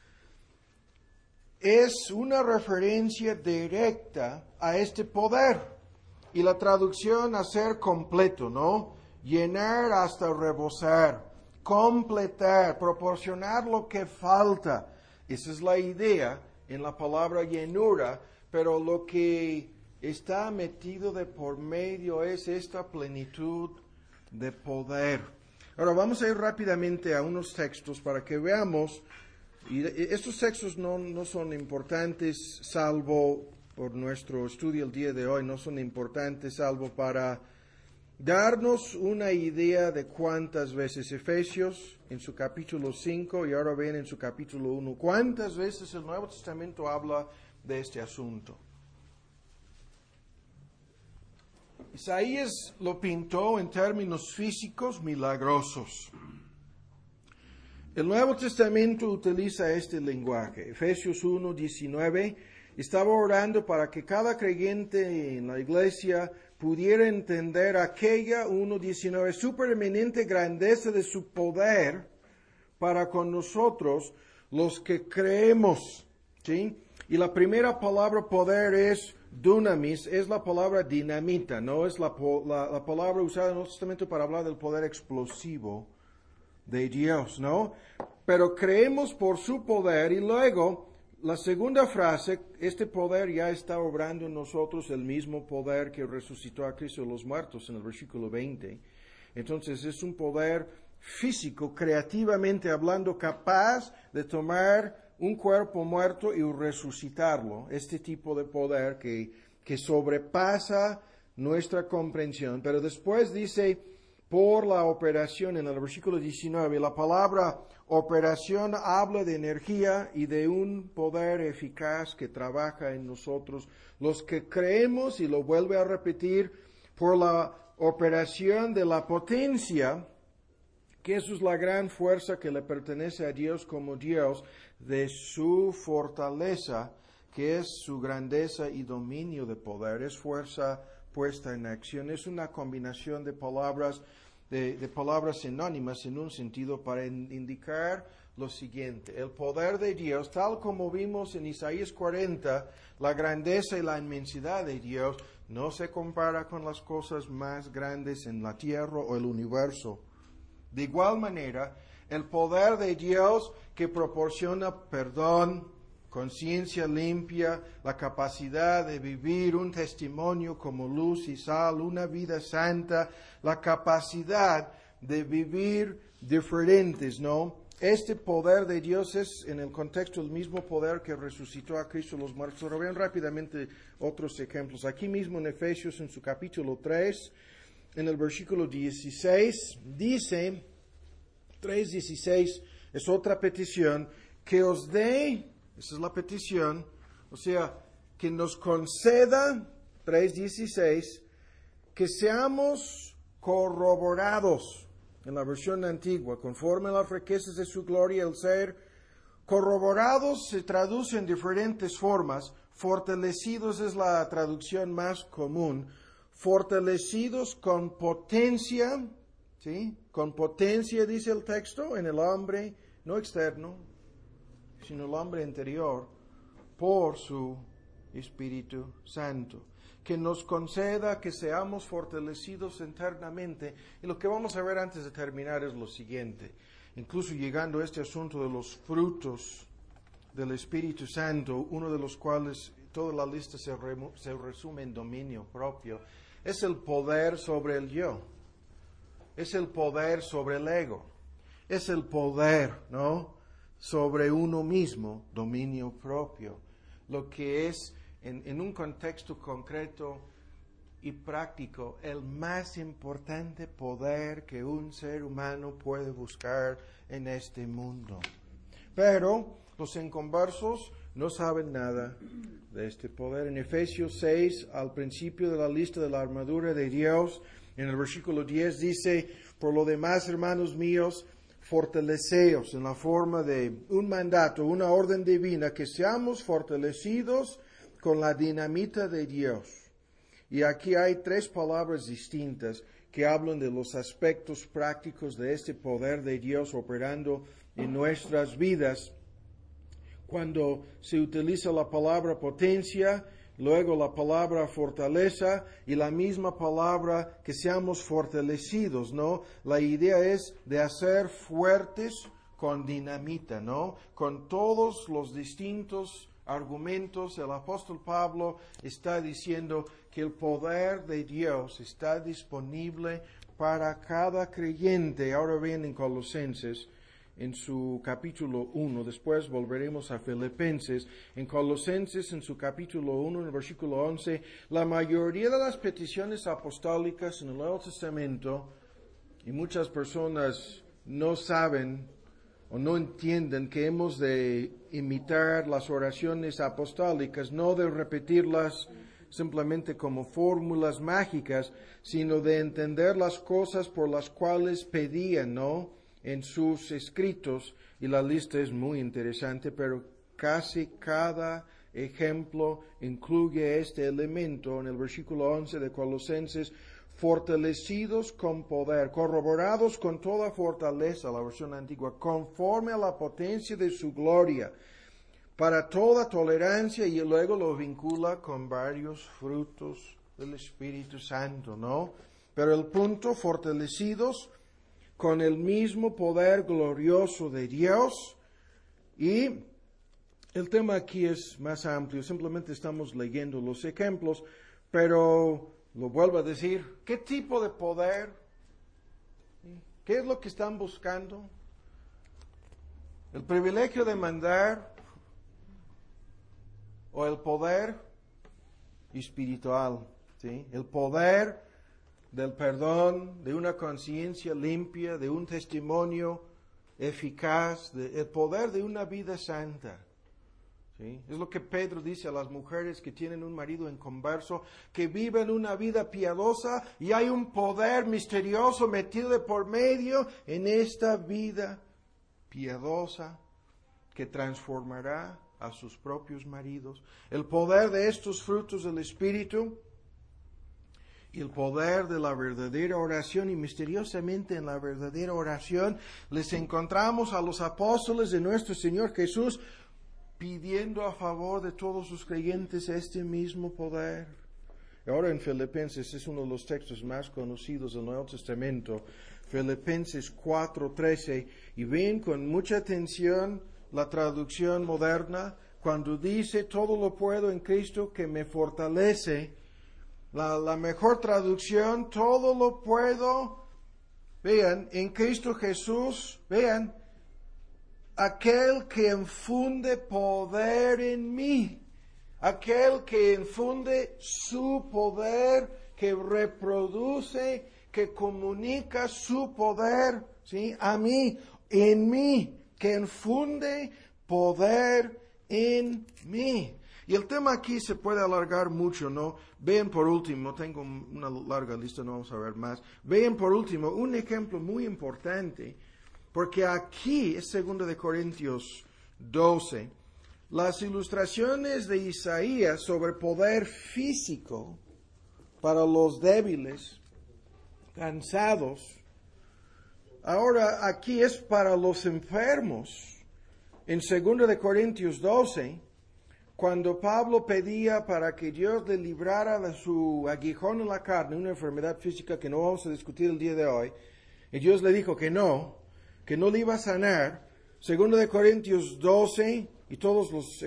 es una referencia directa a este poder. Y la traducción a ser completo, ¿no? Llenar hasta rebosar, completar, proporcionar lo que falta. Esa es la idea en la palabra llenura, pero lo que está metido de por medio es esta plenitud de poder. Ahora vamos a ir rápidamente a unos textos para que veamos. Y estos textos no son importantes, salvo por nuestro estudio el día de hoy, no son importantes, salvo para darnos una idea de cuántas veces Efesios en su capítulo 5 y ahora ven en su capítulo 1, cuántas veces el Nuevo Testamento habla de este asunto. Isaías lo pintó en términos físicos milagrosos. El Nuevo Testamento utiliza este lenguaje. Efesios 1:19, estaba orando para que cada creyente en la iglesia pudiera entender aquella 1:19, supereminente grandeza de su poder para con nosotros los que creemos. ¿Sí? Y la primera palabra poder es dunamis, es la palabra dinamita, no es la palabra usada en el Nuevo Testamento para hablar del poder explosivo de Dios, ¿no? Pero creemos por su poder. Y luego, la segunda frase, este poder ya está obrando en nosotros, el mismo poder que resucitó a Cristo de los muertos, en el versículo 20. Entonces es un poder físico, creativamente hablando, capaz de tomar un cuerpo muerto y resucitarlo. Este tipo de poder que sobrepasa nuestra comprensión. Pero después dice, por la operación, en el versículo 19, la palabra operación habla de energía y de un poder eficaz que trabaja en nosotros, los que creemos, y lo vuelve a repetir, por la operación de la potencia, que eso es la gran fuerza que le pertenece a Dios como Dios, de su fortaleza, que es su grandeza y dominio de poder, es fuerza puesta en acción. Es una combinación de palabras, de palabras sinónimas en un sentido para indicar lo siguiente. El poder de Dios, tal como vimos en Isaías 40, la grandeza y la inmensidad de Dios no se compara con las cosas más grandes en la tierra o el universo. De igual manera, el poder de Dios que proporciona perdón, conciencia limpia, la capacidad de vivir un testimonio como luz y sal, una vida santa, la capacidad de vivir diferentes, ¿no? Este poder de Dios es, en el contexto, el mismo poder que resucitó a Cristo de los muertos. Ahora vean rápidamente otros ejemplos. Aquí mismo en Efesios, en su capítulo 3, en el versículo 16, dice, 3:16, es otra petición, que os dé, esa es la petición, o sea, que nos conceda, 3:16, que seamos corroborados, en la versión antigua, conforme a las riquezas de su gloria, el ser corroborados se traduce en diferentes formas. Fortalecidos es la traducción más común. Fortalecidos con potencia, ¿sí? con potencia, dice el texto, en el hombre, no externo, sino el hombre interior, por su Espíritu Santo, que nos conceda que seamos fortalecidos internamente. Y lo que vamos a ver antes de terminar es lo siguiente, incluso llegando a este asunto de los frutos del Espíritu Santo, uno de los cuales toda la lista se resume en dominio propio, es el poder sobre el yo, es el poder sobre el ego, es el poder, ¿no?, sobre uno mismo, dominio propio, lo que es en un contexto concreto y práctico el más importante poder que un ser humano puede buscar en este mundo. Pero los inconversos no saben nada de este poder. En Efesios 6, al principio de la lista de la armadura de Dios, en el versículo 10 dice: por lo demás, hermanos míos, fortaleceos, en la forma de un mandato, una orden divina, que seamos fortalecidos con la dinamita de Dios. Y aquí hay tres palabras distintas que hablan de los aspectos prácticos de este poder de Dios operando en nuestras vidas. Cuando se utiliza la palabra potencia, luego la palabra fortaleza y la misma palabra que seamos fortalecidos, ¿no? La idea es de hacer fuertes con dinamita, ¿no? Con todos los distintos argumentos, el apóstol Pablo está diciendo que el poder de Dios está disponible para cada creyente. Ahora bien, en Colosenses, en su capítulo 1, después volveremos a Filipenses, en Colosenses, en su capítulo 1, en el versículo 11, la mayoría de las peticiones apostólicas en el Nuevo Testamento, y muchas personas no saben o no entienden que hemos de imitar las oraciones apostólicas, no de repetirlas simplemente como fórmulas mágicas, sino de entender las cosas por las cuales pedían, ¿no?, en sus escritos. Y la lista es muy interesante, pero casi cada ejemplo incluye este elemento. En el versículo 11 de Colosenses: fortalecidos con poder, corroborados con toda fortaleza, la versión antigua, conforme a la potencia de su gloria, para toda tolerancia, y luego lo vincula con varios frutos del Espíritu Santo, ¿no? Pero el punto: fortalecidos con el mismo poder glorioso de Dios. Y el tema aquí es más amplio, simplemente estamos leyendo los ejemplos, pero lo vuelvo a decir, ¿qué tipo de poder? ¿Qué es lo que están buscando? ¿El privilegio de mandar o el poder espiritual? ¿Sí? El poder del perdón, de una conciencia limpia, de un testimonio eficaz, el poder de una vida santa. ¿Sí? Es lo que Pedro dice a las mujeres que tienen un marido inconverso, que viven una vida piadosa, y hay un poder misterioso metido de por medio en esta vida piadosa que transformará a sus propios maridos. El poder de estos frutos del Espíritu y el poder de la verdadera oración. Y misteriosamente en la verdadera oración les encontramos a los apóstoles de nuestro Señor Jesús pidiendo a favor de todos sus creyentes este mismo poder. Ahora en Filipenses es uno de los textos más conocidos del Nuevo Testamento, Filipenses 4:13, y ven con mucha atención la traducción moderna cuando dice: todo lo puedo en Cristo que me fortalece. La mejor traducción: todo lo puedo, vean, en Cristo Jesús, vean, aquel que infunde poder en mí, aquel que infunde su poder, que reproduce, que comunica su poder, ¿sí?, a mí, en mí, que infunde poder en mí. Y el tema aquí se puede alargar mucho, ¿no? Vean por último, tengo una larga lista, no vamos a ver más. Vean por último un ejemplo muy importante, porque aquí es 2 de Corintios 12. Las ilustraciones de Isaías sobre poder físico para los débiles, cansados, Ahora, aquí es para los enfermos. En 2 de Corintios 12, cuando Pablo pedía para que Dios le librara de su aguijón en la carne, una enfermedad física que no vamos a discutir el día de hoy, y Dios le dijo que no le iba a sanar. 2 de Corintios 12, y todos los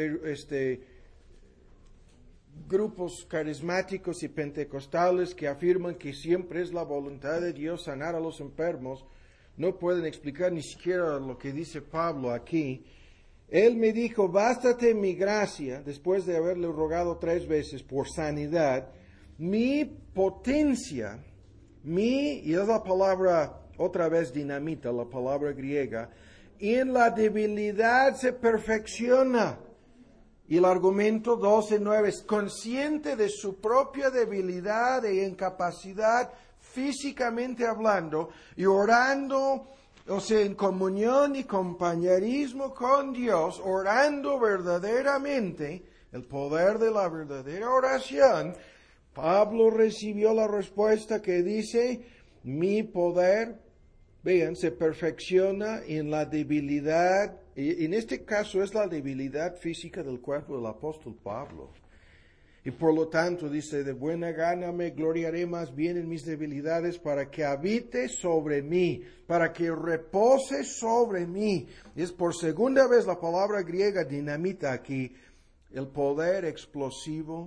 grupos carismáticos y pentecostales que afirman que siempre es la voluntad de Dios sanar a los enfermos, no pueden explicar ni siquiera lo que dice Pablo aquí. Él me dijo, bástate mi gracia, después de haberle rogado 3 veces por sanidad, mi potencia, y es la palabra, otra vez dinamita, la palabra griega, en la debilidad se perfecciona. Y el argumento 12:9 es consciente de su propia debilidad e incapacidad físicamente hablando y orando, o sea, en comunión y compañerismo con Dios, orando verdaderamente, el poder de la verdadera oración. Pablo recibió la respuesta que dice, mi poder, vean, se perfecciona en la debilidad. Y en este caso es la debilidad física del cuerpo del apóstol Pablo. Y por lo tanto dice, de buena gana me gloriaré más bien en mis debilidades para que habite sobre mí, para que repose sobre mí. Es por segunda vez la palabra griega dinamita aquí, el poder explosivo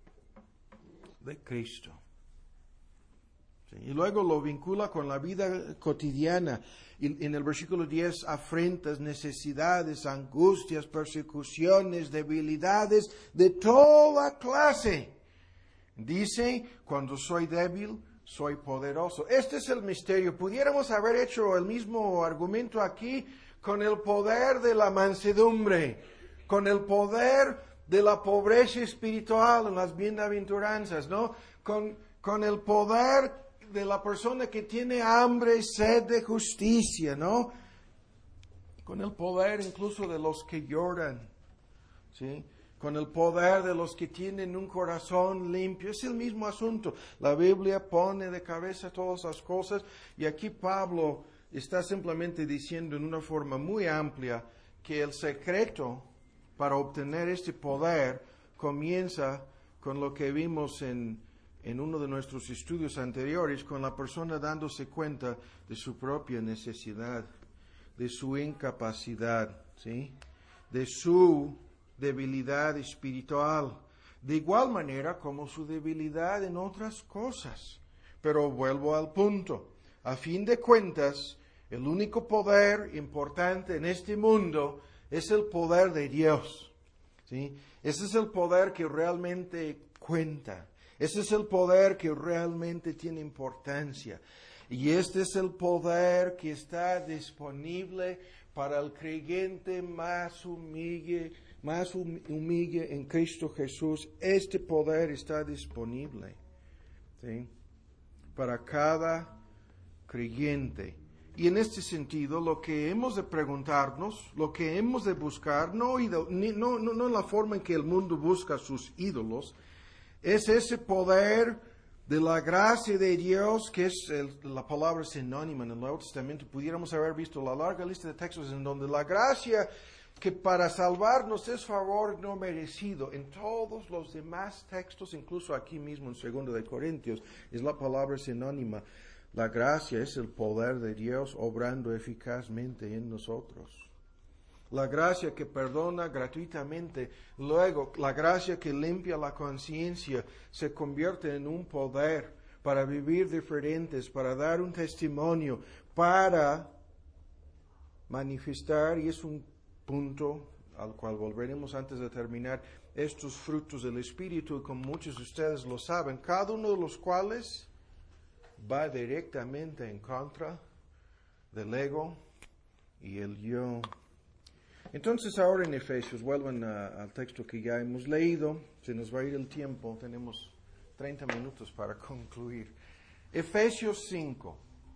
de Cristo. Sí, y luego lo vincula con la vida cotidiana. Y en el versículo 10, afrentas, necesidades, angustias, persecuciones, debilidades de toda clase. Dice, cuando soy débil, soy poderoso. Este es el misterio. Pudiéramos haber hecho el mismo argumento aquí con el poder de la mansedumbre, con el poder de la pobreza espiritual en las bienaventuranzas, ¿no? Con el poder de la persona que tiene hambre y sed de justicia, ¿no? Con el poder incluso de los que lloran, ¿sí? Con el poder de los que tienen un corazón limpio. Es el mismo asunto. La Biblia pone de cabeza todas las cosas y aquí Pablo está simplemente diciendo en una forma muy amplia que el secreto para obtener este poder comienza con lo que vimos en uno de nuestros estudios anteriores, con la persona dándose cuenta de su propia necesidad, de su incapacidad, ¿sí? De su debilidad espiritual, de igual manera como su debilidad en otras cosas. Pero vuelvo al punto. A fin de cuentas, el único poder importante en este mundo es el poder de Dios, ¿sí? Ese es el poder que realmente cuenta. Ese es el poder que realmente tiene importancia. Y este es el poder que está disponible para el creyente más humilde en Cristo Jesús. Este poder está disponible, ¿sí? Para cada creyente. Y en este sentido, lo que hemos de preguntarnos, lo que hemos de buscar, no en la forma en que el mundo busca sus ídolos, es ese poder de la gracia de Dios, que es la palabra sinónima en el Nuevo Testamento. Pudiéramos haber visto la larga lista de textos en donde la gracia que para salvarnos es favor no merecido. En todos los demás textos, incluso aquí mismo en 2 de Corintios, es la palabra sinónima. La gracia es el poder de Dios obrando eficazmente en nosotros. La gracia que perdona gratuitamente, luego la gracia que limpia la conciencia se convierte en un poder para vivir diferentes, para dar un testimonio, para manifestar, y es un punto al cual volveremos antes de terminar, estos frutos del Espíritu, y como muchos de ustedes lo saben, cada uno de los cuales va directamente en contra del ego y el yo. Entonces ahora en Efesios, vuelvan al texto que ya hemos leído, se nos va a ir el tiempo, tenemos 30 minutos para concluir. Efesios 5.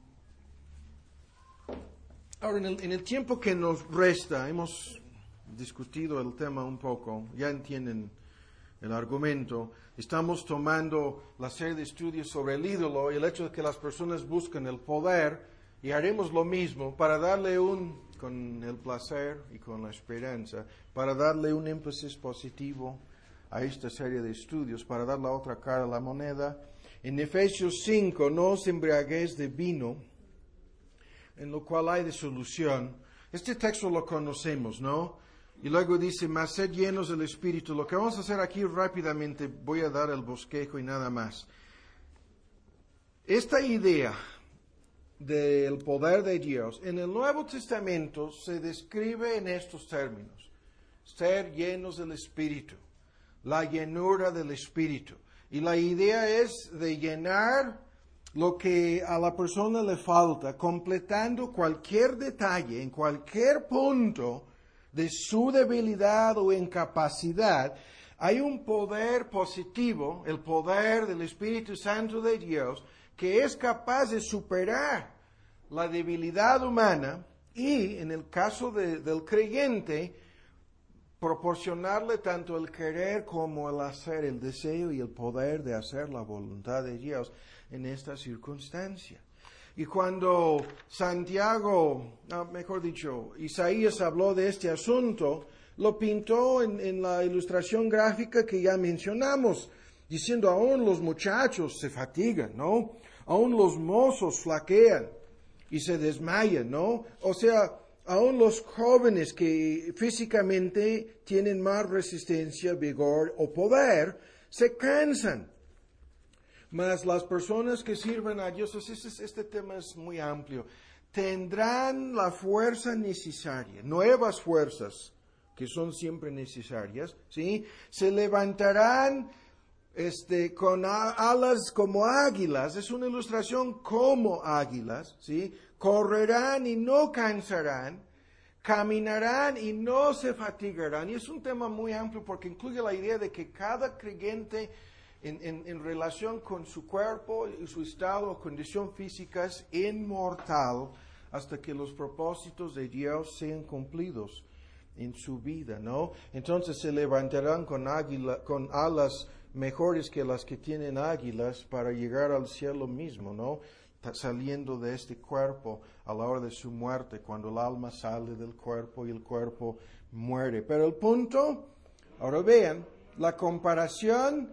Ahora en el tiempo que nos resta, hemos discutido el tema un poco, ya entienden el argumento. Estamos tomando la serie de estudios sobre el ídolo y el hecho de que las personas buscan el poder y haremos lo mismo para darle con el placer y con la esperanza, para darle un énfasis positivo a esta serie de estudios, para dar la otra cara a la moneda. En Efesios 5, no os embriaguéis de vino, en lo cual hay disolución. Este texto lo conocemos, ¿no? Y luego dice, mas sed llenos del Espíritu. Lo que vamos a hacer aquí rápidamente, voy a dar el bosquejo y nada más. Esta idea del poder de Dios en el Nuevo Testamento se describe en estos términos: ser llenos del Espíritu, la llenura del Espíritu. Y la idea es de llenar lo que a la persona le falta, completando cualquier detalle, en cualquier punto de su debilidad o incapacidad. Hay un poder positivo, el poder del Espíritu Santo de Dios, que es capaz de superar la debilidad humana y, en el caso del creyente, proporcionarle tanto el querer como el hacer, el deseo y el poder de hacer la voluntad de Dios en esta circunstancia. Y cuando Isaías habló de este asunto, lo pintó en la ilustración gráfica que ya mencionamos, diciendo, aún los muchachos se fatigan, ¿no? Aún los mozos flaquean y se desmayan, ¿no? O sea, aún los jóvenes que físicamente tienen más resistencia, vigor o poder, se cansan. Mas las personas que sirven a Dios, este tema es muy amplio, tendrán la fuerza necesaria, nuevas fuerzas que son siempre necesarias, ¿sí? Se levantarán con alas como águilas, es una ilustración como águilas, ¿sí? Correrán y no cansarán, caminarán y no se fatigarán. Y es un tema muy amplio porque incluye la idea de que cada creyente en relación con su cuerpo y su estado o condición física es inmortal hasta que los propósitos de Dios sean cumplidos en su vida, ¿no? Entonces se levantarán con alas mejores que las que tienen águilas para llegar al cielo mismo, ¿no? Saliendo de este cuerpo a la hora de su muerte, cuando el alma sale del cuerpo y el cuerpo muere. Pero el punto, ahora vean, la comparación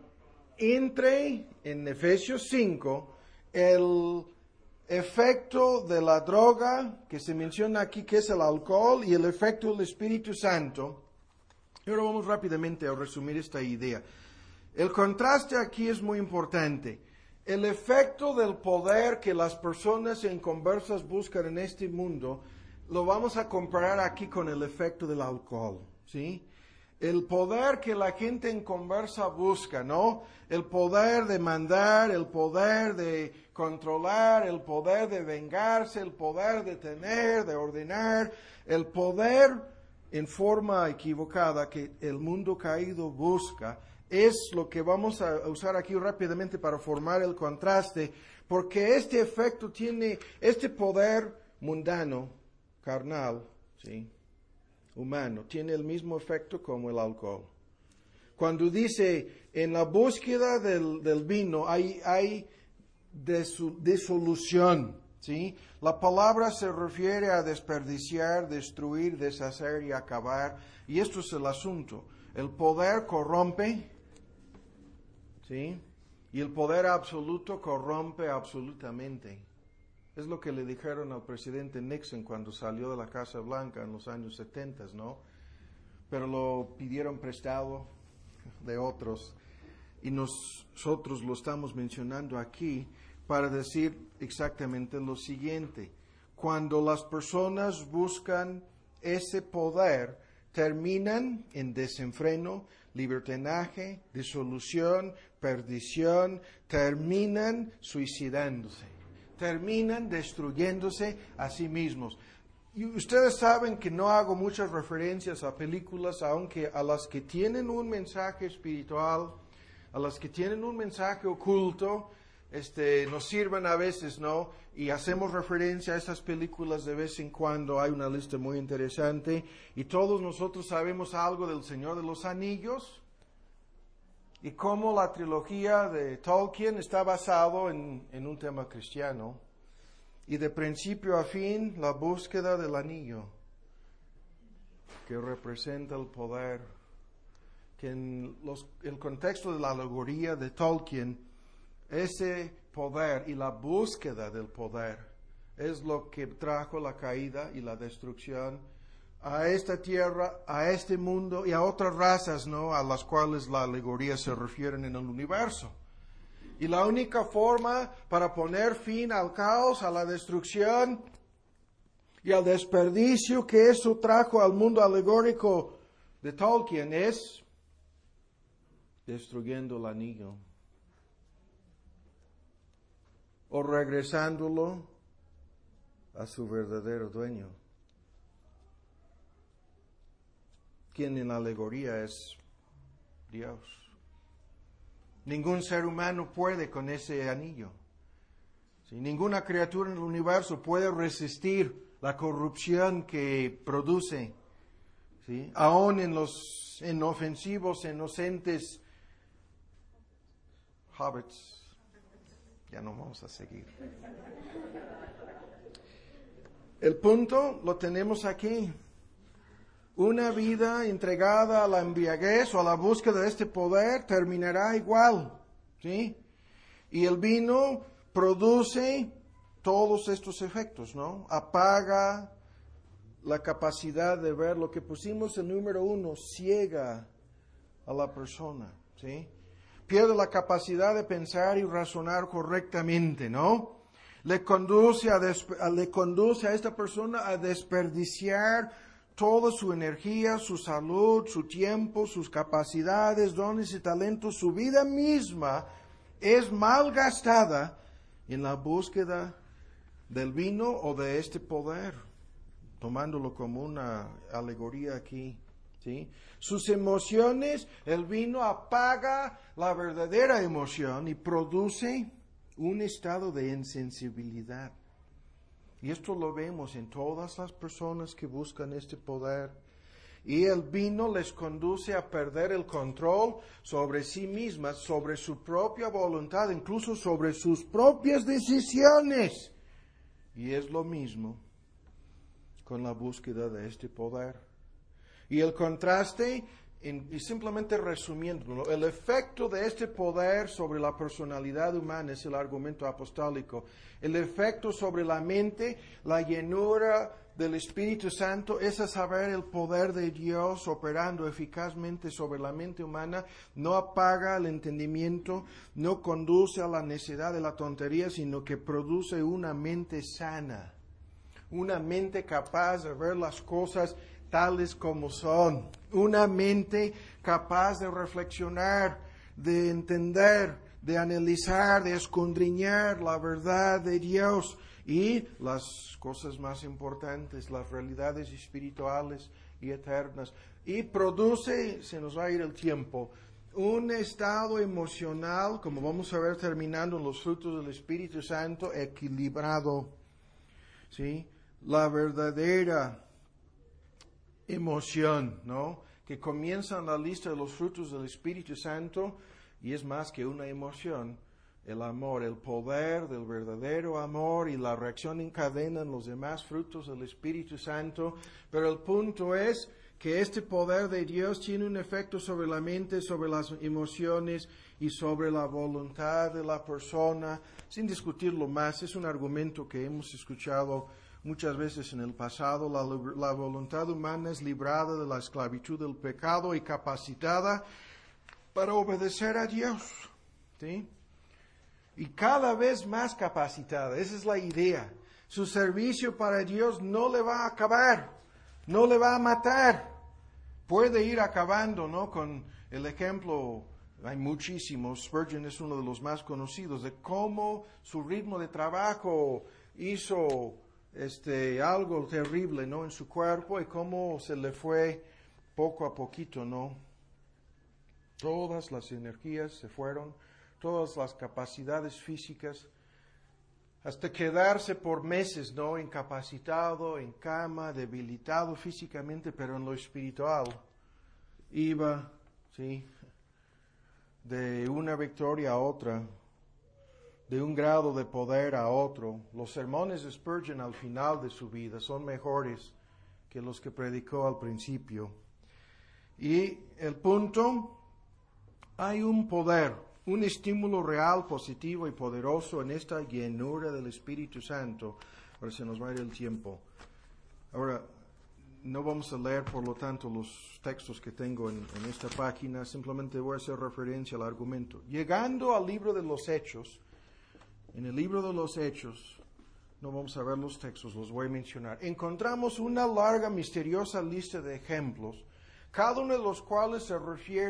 entre, en Efesios 5, el efecto de la droga que se menciona aquí, que es el alcohol, y el efecto del Espíritu Santo. Y ahora vamos rápidamente a resumir esta idea. El contraste aquí es muy importante. El efecto del poder que las personas en conversas buscan en este mundo, lo vamos a comparar aquí con el efecto del alcohol, ¿sí? El poder que la gente en conversa busca, ¿no? El poder de mandar, el poder de controlar, el poder de vengarse, el poder de tener, de ordenar, el poder en forma equivocada que el mundo caído busca, es lo que vamos a usar aquí rápidamente para formar el contraste, porque este efecto tiene, este poder mundano, carnal, ¿sí?, humano, tiene el mismo efecto como el alcohol. Cuando dice, en la búsqueda del vino hay disolución, ¿sí? La palabra se refiere a desperdiciar, destruir, deshacer y acabar, y esto es el asunto. El poder corrompe, ¿sí? Y el poder absoluto corrompe absolutamente. Es lo que le dijeron al presidente Nixon cuando salió de la Casa Blanca en los años 70, ¿no? Pero lo pidieron prestado de otros. Y nosotros lo estamos mencionando aquí para decir exactamente lo siguiente. Cuando las personas buscan ese poder, terminan en desenfreno, libertinaje, disolución, perdición, terminan suicidándose. Terminan destruyéndose a sí mismos. Y ustedes saben que no hago muchas referencias a películas, aunque a las que tienen un mensaje espiritual, a las que tienen un mensaje oculto, nos sirven a veces, ¿no? Y hacemos referencia a estas películas de vez en cuando. Hay una lista muy interesante. Y todos nosotros sabemos algo del Señor de los Anillos. Y cómo la trilogía de Tolkien está basado en un tema cristiano. y de principio a fin la búsqueda del anillo, que representa el poder, que en el contexto de la alegoría de Tolkien, ese poder y la búsqueda del poder es lo que trajo la caída y la destrucción a esta tierra, a este mundo y a otras razas, ¿no?, a las cuales la alegoría se refieren en el universo. Y la única forma para poner fin al caos, a la destrucción y al desperdicio que eso trajo al mundo alegórico de Tolkien es destruyendo el anillo o regresándolo a su verdadero dueño, quien en la alegoría es Dios. Ningún ser humano puede con ese anillo. ¿Sí? Ninguna criatura en el universo puede resistir la corrupción que produce. ¿Sí? Aún en los inofensivos, inocentes hobbits. Ya no vamos a seguir. El punto lo tenemos aquí. Una vida entregada a la embriaguez o a la búsqueda de este poder terminará igual, ¿sí? Y el vino produce todos estos efectos, ¿no? Apaga la capacidad de ver, lo que pusimos en número 1, ciega a la persona, ¿sí? Pierde la capacidad de pensar y razonar correctamente, ¿no? Le conduce a esta persona a desperdiciar toda su energía, su salud, su tiempo, sus capacidades, dones y talentos. Su vida misma es malgastada en la búsqueda del vino o de este poder, tomándolo como una alegoría aquí, ¿sí? Sus emociones, el vino apaga la verdadera emoción y produce un estado de insensibilidad. Y esto lo vemos en todas las personas que buscan este poder. Y el vino les conduce a perder el control sobre sí mismas, sobre su propia voluntad, incluso sobre sus propias decisiones. Y es lo mismo con la búsqueda de este poder. Y el contraste, y simplemente resumiéndolo, el efecto de este poder sobre la personalidad humana es el argumento apostólico. El efecto sobre la mente, la llenura del Espíritu Santo, es a saber el poder de Dios operando eficazmente sobre la mente humana, no apaga el entendimiento, no conduce a la necedad de la tontería, sino que produce una mente sana, una mente capaz de ver las cosas tales como son, una mente capaz de reflexionar, de entender, de analizar, de escudriñar la verdad de Dios y las cosas más importantes, las realidades espirituales y eternas. Y produce, se nos va a ir el tiempo, un estado emocional, como vamos a ver terminando en los frutos del Espíritu Santo, equilibrado, ¿sí? La verdadera emoción, ¿no?, que comienza en la lista de los frutos del Espíritu Santo, y es más que una emoción, el amor, el poder del verdadero amor y la reacción en cadena en los demás frutos del Espíritu Santo. Pero el punto es que este poder de Dios tiene un efecto sobre la mente, sobre las emociones y sobre la voluntad de la persona, sin discutirlo más. Es un argumento que hemos escuchado muchas veces en el pasado. La voluntad humana es librada de la esclavitud del pecado y capacitada para obedecer a Dios, ¿sí? Y cada vez más capacitada, esa es la idea. Su servicio para Dios no le va a acabar, no le va a matar. Puede ir acabando, ¿no?, con el ejemplo, hay muchísimos, Spurgeon es uno de los más conocidos, de cómo su ritmo de trabajo hizo algo terrible, ¿no?, en su cuerpo, y cómo se le fue poco a poquito, ¿no? Todas las energías se fueron, todas las capacidades físicas, hasta quedarse por meses, ¿no?, incapacitado, en cama, debilitado físicamente, pero en lo espiritual iba, ¿sí?, de una victoria a otra, de un grado de poder a otro. Los sermones de Spurgeon al final de su vida son mejores que los que predicó al principio. Y el punto, hay un poder, un estímulo real, positivo y poderoso en esta llenura del Espíritu Santo. Ahora se nos va a ir el tiempo. Ahora, no vamos a leer, por lo tanto, los textos que tengo en esta página, simplemente voy a hacer referencia al argumento. Llegando al libro de los Hechos, en el libro de los Hechos, no vamos a ver los textos, los voy a mencionar, encontramos una larga, misteriosa lista de ejemplos, cada uno de los cuales se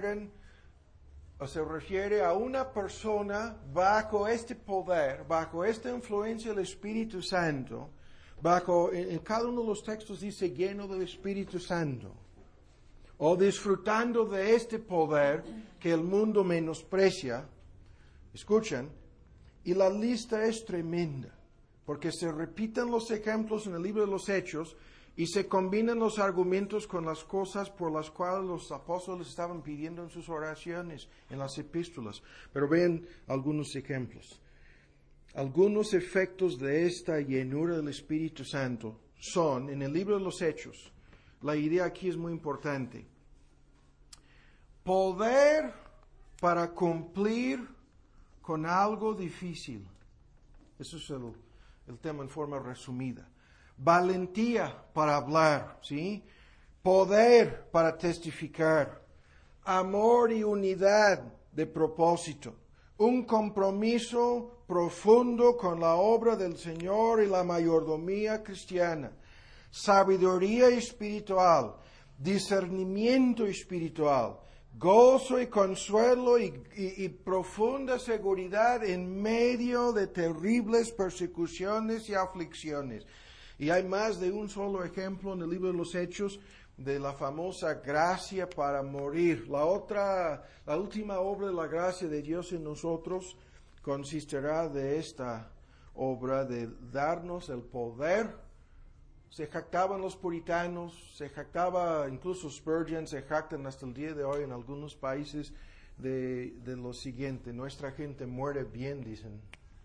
refiere a una persona bajo este poder, bajo esta influencia del Espíritu Santo, en cada uno de los textos dice lleno del Espíritu Santo, o disfrutando de este poder que el mundo menosprecia. Escuchen, y la lista es tremenda, porque se repiten los ejemplos en el libro de los Hechos y se combinan los argumentos con las cosas por las cuales los apóstoles estaban pidiendo en sus oraciones, en las epístolas. Pero vean algunos ejemplos. Algunos efectos de esta llenura del Espíritu Santo son, en el libro de los Hechos, la idea aquí es muy importante. Poder para cumplir con algo difícil. Eso es el tema en forma resumida. Valentía para hablar, ¿sí? Poder para testificar. Amor y unidad de propósito. Un compromiso profundo con la obra del Señor y la mayordomía cristiana. Sabiduría espiritual. Discernimiento espiritual. Gozo y consuelo y profunda seguridad en medio de terribles persecuciones y aflicciones. Y hay más de un solo ejemplo en el libro de los Hechos de la famosa gracia para morir. La última obra de la gracia de Dios en nosotros consistirá de esta obra de darnos el poder. Se jactaban los puritanos, se jactaba incluso Spurgeon, se jactan hasta el día de hoy en algunos países de lo siguiente: nuestra gente muere bien, dicen.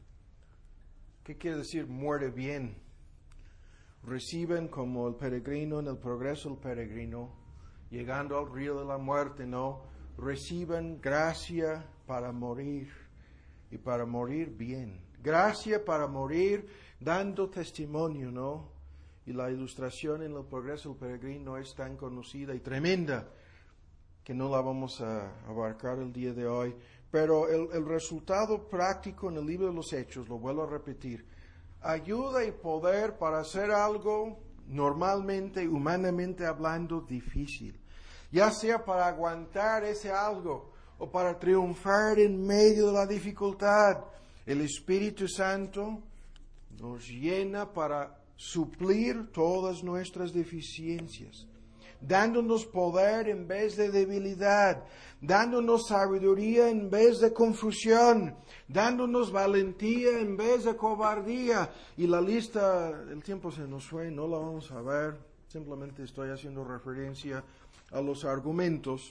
¿Qué quiere decir muere bien? Reciben como el peregrino en el progreso del peregrino, llegando al río de la muerte, ¿no? Reciben gracia para morir y para morir bien. Gracia para morir dando testimonio, ¿no? Y la ilustración en el progreso del peregrino es tan conocida y tremenda que no la vamos a abarcar el día de hoy. Pero el resultado práctico en el libro de los Hechos, lo vuelvo a repetir, ayuda y poder para hacer algo normalmente, humanamente hablando, difícil. Ya sea para aguantar ese algo o para triunfar en medio de la dificultad. El Espíritu Santo nos llena para suplir todas nuestras deficiencias, dándonos poder en vez de debilidad, dándonos sabiduría en vez de confusión, dándonos valentía en vez de cobardía. Y la lista, el tiempo se nos fue, no la vamos a ver, simplemente estoy haciendo referencia a los argumentos.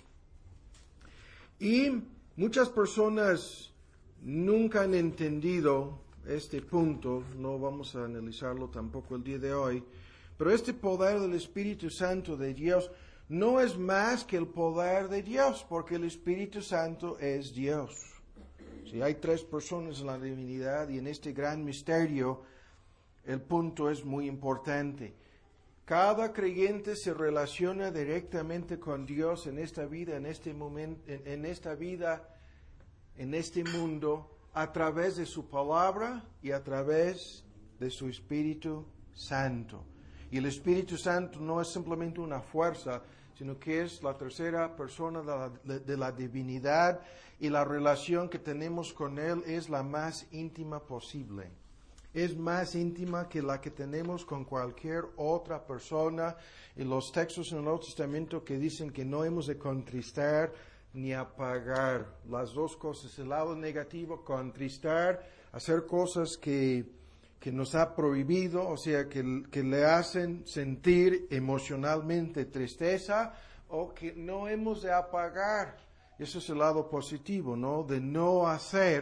Y muchas personas nunca han entendido este punto, no vamos a analizarlo tampoco el día de hoy, pero este poder del Espíritu Santo de Dios no es más que el poder de Dios, porque el Espíritu Santo es Dios. Si hay tres personas en la divinidad y en este gran misterio, el punto es muy importante. Cada creyente se relaciona directamente con Dios en esta vida, en este momento, en esta vida, en este mundo, a través de su palabra y a través de su Espíritu Santo. Y el Espíritu Santo no es simplemente una fuerza, sino que es la tercera persona de la divinidad, y la relación que tenemos con Él es la más íntima posible. Es más íntima que la que tenemos con cualquier otra persona. Y los textos en el Nuevo Testamento que dicen que no hemos de contristar ni apagar. Las dos cosas, el lado negativo, contristar, hacer cosas que nos ha prohibido, o sea, que le hacen sentir emocionalmente tristeza, o que no hemos de apagar. Eso es el lado positivo, ¿no? De no hacer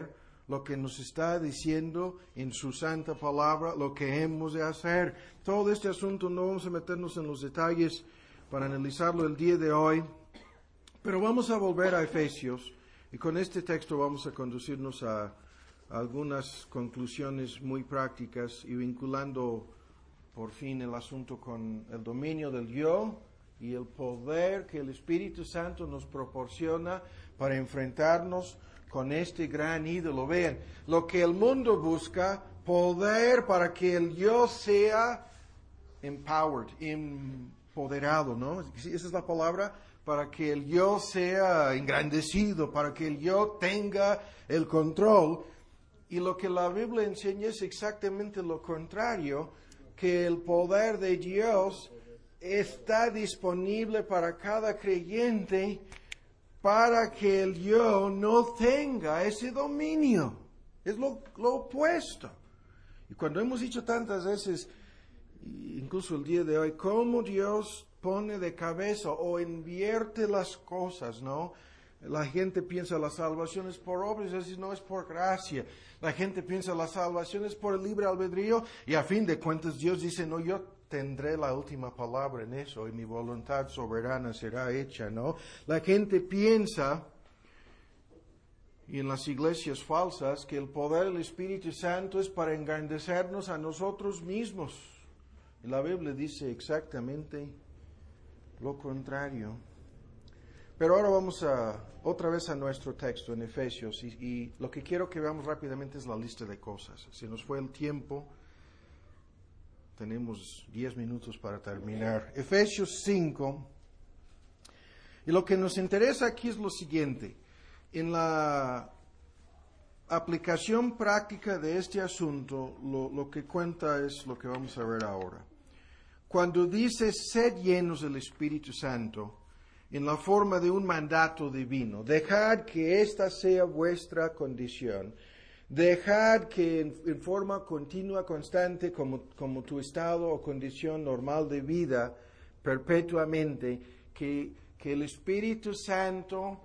lo que nos está diciendo en su santa palabra, lo que hemos de hacer. Todo este asunto no vamos a meternos en los detalles para analizarlo el día de hoy, pero vamos a volver a Efesios y con este texto vamos a conducirnos a algunas conclusiones muy prácticas y vinculando por fin el asunto con el dominio del yo y el poder que el Espíritu Santo nos proporciona para enfrentarnos con este gran ídolo. Vean, lo que el mundo busca, poder para que el yo sea empowered, empoderado, ¿no? Esa es la palabra, para que el yo sea engrandecido, para que el yo tenga el control. Y lo que la Biblia enseña es exactamente lo contrario, que el poder de Dios está disponible para cada creyente para que el yo no tenga ese dominio. Es lo opuesto. Y cuando hemos dicho tantas veces, incluso el día de hoy, cómo Dios pone de cabeza o invierte las cosas, ¿no? La gente piensa la salvación es por obras, es decir, no es por gracia. La gente piensa la salvación es por el libre albedrío y a fin de cuentas Dios dice, no, yo tendré la última palabra en eso y mi voluntad soberana será hecha, ¿no? La gente piensa, y en las iglesias falsas, que el poder del Espíritu Santo es para engrandecernos a nosotros mismos. Y la Biblia dice exactamente lo contrario. Pero ahora vamos otra vez a nuestro texto en Efesios y lo que quiero que veamos rápidamente es la lista de cosas. Se nos fue el tiempo, tenemos 10 minutos para terminar. Efesios 5, y lo que nos interesa aquí es lo siguiente. En la aplicación práctica de este asunto, lo que cuenta es lo que vamos a ver ahora. Cuando dice, sed llenos del Espíritu Santo, en la forma de un mandato divino, dejad que esta sea vuestra condición, dejad que en forma continua, constante, como tu estado o condición normal de vida, perpetuamente, que el Espíritu Santo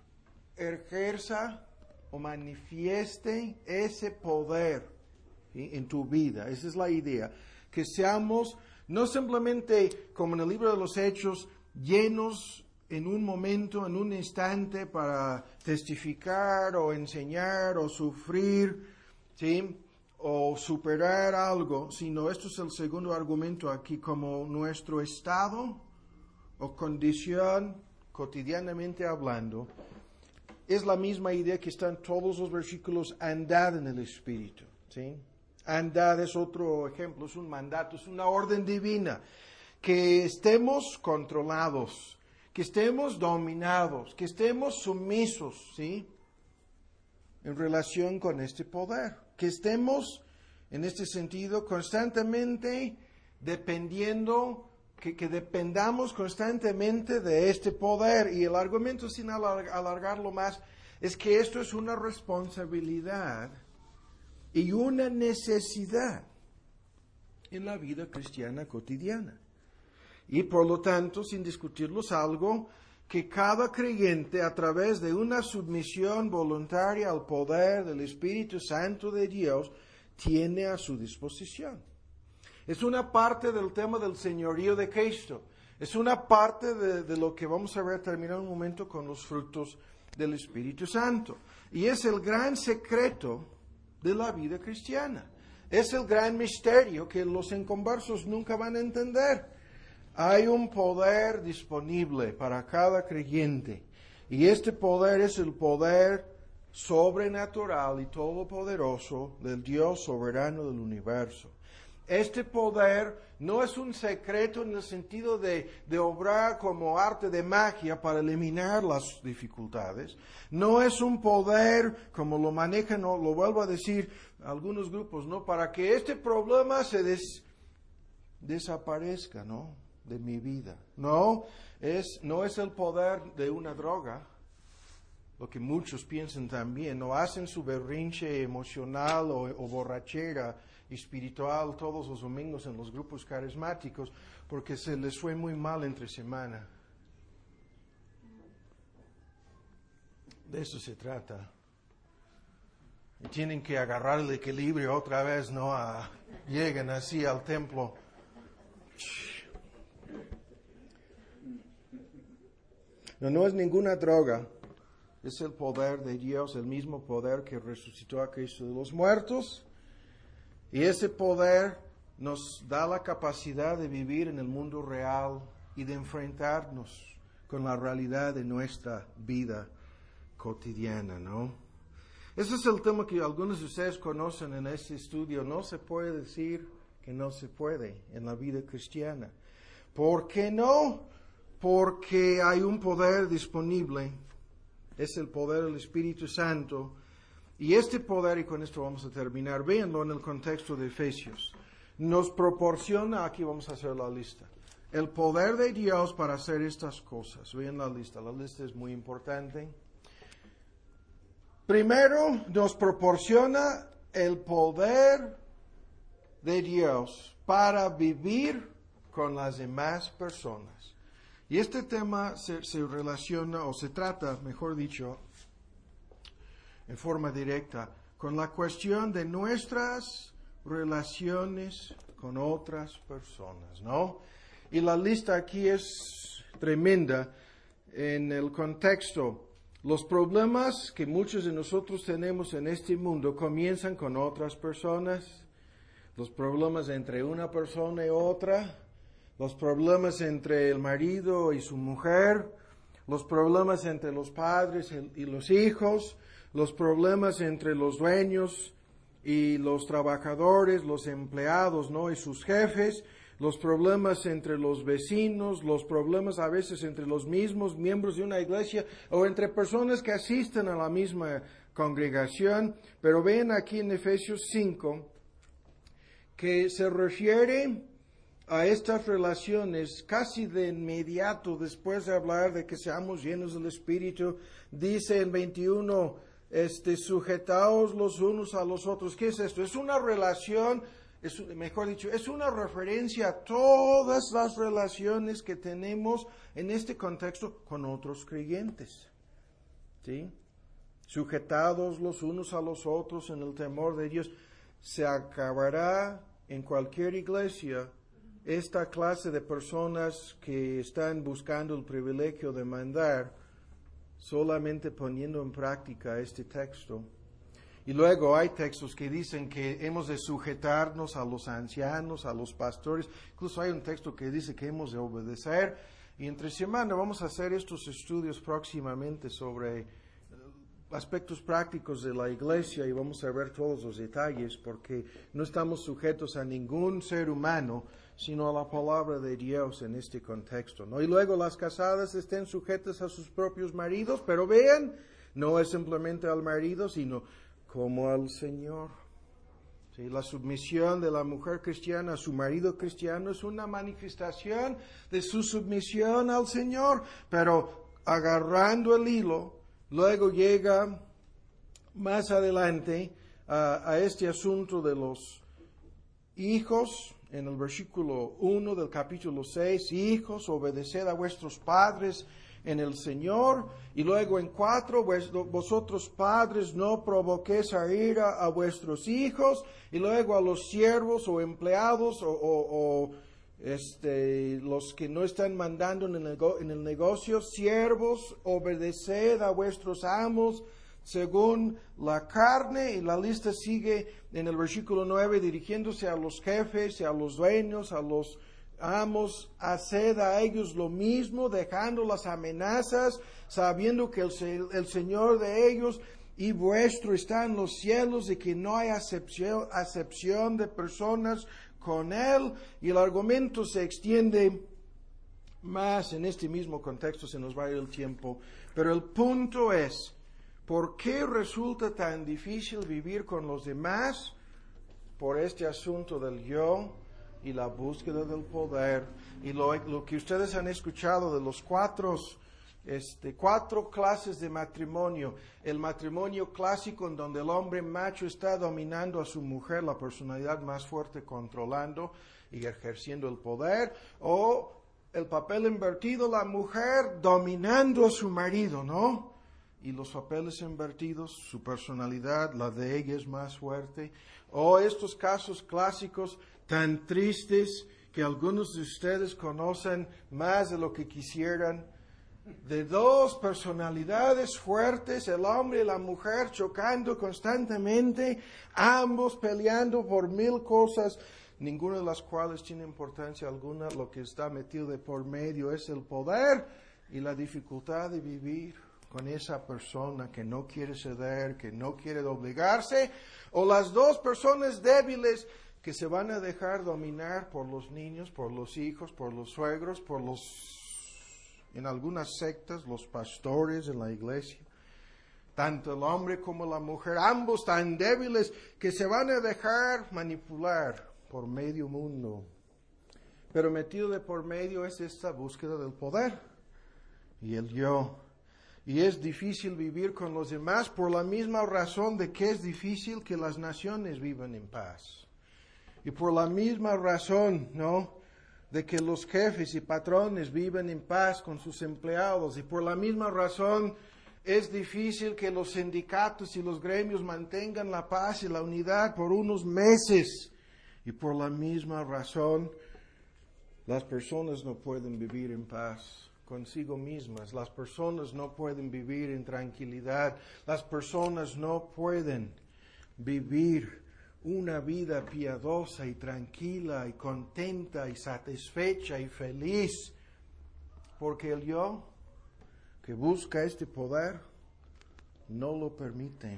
ejerza o manifieste ese poder, ¿sí?, en tu vida. Esa es la idea. Que seamos no simplemente, como en el libro de los Hechos, llenos en un momento, en un instante, para testificar o enseñar o sufrir, ¿sí?, o superar algo, sino esto es el segundo argumento aquí, como nuestro estado o condición, cotidianamente hablando. Es la misma idea que está en todos los versículos, andad en el Espíritu, ¿sí? Andad es otro ejemplo, es un mandato, es una orden divina. Que estemos controlados, que estemos dominados, que estemos sumisos, ¿sí?, en relación con este poder. Que estemos, en este sentido, constantemente dependiendo, que dependamos constantemente de este poder. Y el argumento, sin alargarlo más, es que esto es una responsabilidad y una necesidad en la vida cristiana cotidiana. Y por lo tanto, sin discutirlo, es algo que cada creyente, a través de una submisión voluntaria al poder del Espíritu Santo de Dios, tiene a su disposición. Es una parte del tema del señorío de Cristo. Es una parte de lo que vamos a ver terminar un momento con los frutos del Espíritu Santo. Y es el gran secreto de la vida cristiana. Es el gran misterio que los inconversos nunca van a entender. Hay un poder disponible para cada creyente. Y este poder es el poder sobrenatural y todopoderoso del Dios soberano del universo. Este poder no es un secreto en el sentido de obrar como arte de magia para eliminar las dificultades. No es un poder, como lo manejan, o lo vuelvo a decir, algunos grupos, ¿no?, para que este problema se desaparezca, ¿no?, de mi vida. No es el poder de una droga, lo que muchos piensan también, no hacen su berrinche emocional o borrachera espiritual todos los domingos en los grupos carismáticos porque se les fue muy mal entre semana. De eso se trata. Y tienen que agarrar el equilibrio otra vez, ¿no? Llegan así al templo. No es ninguna droga. Es el poder de Dios, el mismo poder que resucitó a Cristo de los muertos. Y ese poder nos da la capacidad de vivir en el mundo real y de enfrentarnos con la realidad de nuestra vida cotidiana, ¿no? Ese es el tema que algunos de ustedes conocen en este estudio. No se puede decir que no se puede en la vida cristiana. ¿Por qué no? Porque hay un poder disponible. Es el poder del Espíritu Santo. Y este poder, y con esto vamos a terminar, véanlo en el contexto de Efesios, nos proporciona, aquí vamos a hacer la lista, el poder de Dios para hacer estas cosas. Vean la lista es muy importante. Primero, nos proporciona el poder de Dios para vivir con las demás personas. Y este tema se relaciona, o se trata, mejor dicho, en forma directa, con la cuestión de nuestras relaciones con otras personas, ¿no? Y la lista aquí es tremenda en el contexto. Los problemas que muchos de nosotros tenemos en este mundo comienzan con otras personas, los problemas entre una persona y otra, los problemas entre el marido y su mujer, los problemas entre los padres y los hijos, los problemas entre los dueños y los trabajadores, los empleados, ¿no? Y sus jefes, los problemas entre los vecinos, los problemas a veces entre los mismos miembros de una iglesia o entre personas que asisten a la misma congregación. Pero ven aquí en Efesios 5 que se refiere a estas relaciones casi de inmediato después de hablar de que seamos llenos del Espíritu. Dice en 21, sujetaos los unos a los otros. ¿Qué es esto? Es una relación, mejor dicho, es una referencia a todas las relaciones que tenemos en este contexto con otros creyentes. ¿Sí? Sujetados los unos a los otros en el temor de Dios. Se acabará en cualquier iglesia esta clase de personas que están buscando el privilegio de mandar solamente poniendo en práctica este texto. Y luego hay textos que dicen que hemos de sujetarnos a los ancianos, a los pastores. Incluso hay un texto que dice que hemos de obedecer. Y entre semana vamos a hacer estos estudios próximamente sobre aspectos prácticos de la iglesia y vamos a ver todos los detalles porque no estamos sujetos a ningún ser humano, sino a la palabra de Dios en este contexto, ¿no? Y luego las casadas estén sujetas a sus propios maridos, pero vean, no es simplemente al marido, sino como al Señor. ¿Sí? La submisión de la mujer cristiana a su marido cristiano es una manifestación de su submisión al Señor, pero agarrando el hilo, luego llega más adelante a este asunto de los hijos. En el versículo 1 del capítulo 6, hijos, obedeced a vuestros padres en el Señor. Y luego en 4, vosotros padres no provoquéis a ira a vuestros hijos. Y luego a los siervos o empleados los que no están mandando en el negocio, siervos, obedeced a vuestros amos según la carne, y la lista sigue en el versículo 9, dirigiéndose a los jefes y a los dueños, a los amos, haced a ellos lo mismo, dejando las amenazas, sabiendo que el Señor de ellos y vuestro está en los cielos y que no hay acepción de personas con Él. Y el argumento se extiende más en este mismo contexto, se nos va a ir el tiempo, pero el punto es, ¿por qué resulta tan difícil vivir con los demás? Por este asunto del yo y la búsqueda del poder. Y lo que ustedes han escuchado de los cuatro clases de matrimonio. El matrimonio clásico en donde el hombre macho está dominando a su mujer, la personalidad más fuerte controlando y ejerciendo el poder. O el papel invertido, la mujer dominando a su marido, ¿no? y los papeles invertidos, su personalidad, la de ella es más fuerte. O estos casos clásicos tan tristes que algunos de ustedes conocen más de lo que quisieran, de dos personalidades fuertes, el hombre y la mujer chocando constantemente, ambos peleando por mil cosas, ninguna de las cuales tiene importancia alguna. Lo que está metido de por medio es el poder y la dificultad de vivir con esa persona que no quiere ceder, que no quiere doblegarse, o las dos personas débiles que se van a dejar dominar por los niños, por los hijos, por los suegros, en algunas sectas, los pastores en la iglesia. Tanto el hombre como la mujer, ambos tan débiles que se van a dejar manipular por medio mundo. Pero metido de por medio es esta búsqueda del poder y el yo. Y es difícil vivir con los demás por la misma razón de que es difícil que las naciones vivan en paz. Y por la misma razón, ¿no?, de que los jefes y patrones vivan en paz con sus empleados. Y por la misma razón es difícil que los sindicatos y los gremios mantengan la paz y la unidad por unos meses. Y por la misma razón las personas no pueden vivir en paz consigo mismas. Las personas no pueden vivir en tranquilidad. Las personas no pueden vivir una vida piadosa y tranquila y contenta y satisfecha y feliz, porque el yo que busca este poder no lo permite.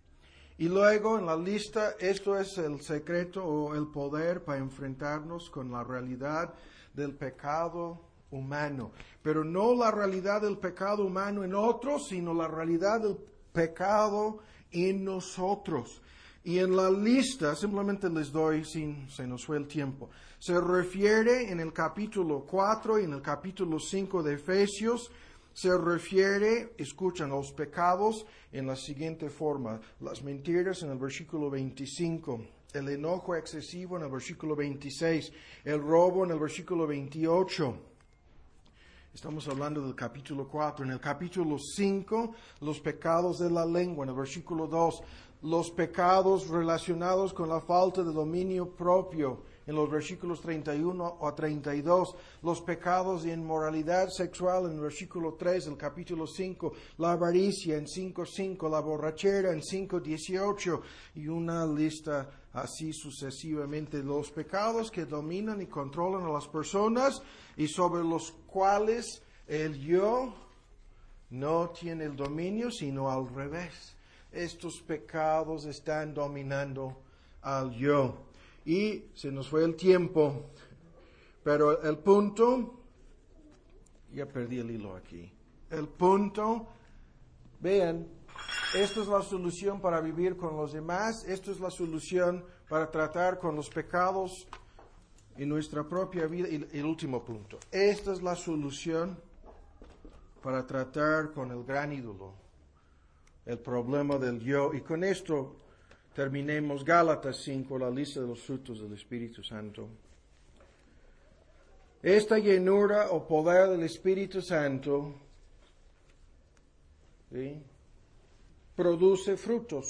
Y luego en la lista, esto es el secreto o el poder para enfrentarnos con la realidad del pecado humano, pero no la realidad del pecado humano en otros, sino la realidad del pecado en nosotros. Y en la lista, simplemente les doy, se nos fue el tiempo, se refiere en el capítulo 4 y en el capítulo 5 de Efesios, se refiere, escuchan, los pecados en la siguiente forma: las mentiras en el versículo 25, el enojo excesivo en el versículo 26, el robo en el versículo 28. Estamos hablando del capítulo 4. En el capítulo 5, los pecados de la lengua. En el versículo 2, los pecados relacionados con la falta de dominio propio. En los versículos 31 a 32, los pecados de inmoralidad sexual. En el versículo 3 del capítulo 5, la avaricia en 5:5, la borrachera en 5:18, y una lista así sucesivamente. Los pecados que dominan y controlan a las personas y sobre los cuales el yo no tiene el dominio, sino al revés. Estos pecados están dominando al yo. Y se nos fue el tiempo, pero el punto, ya perdí el hilo aquí. El punto, vean, esta es la solución para vivir con los demás, esto es la solución para tratar con los pecados en nuestra propia vida. Y el último punto, esta es la solución para tratar con el gran ídolo, el problema del yo. Y con esto terminemos Gálatas 5, la lista de los frutos del Espíritu Santo. Esta llenura o poder del Espíritu Santo, ¿sí?, produce frutos.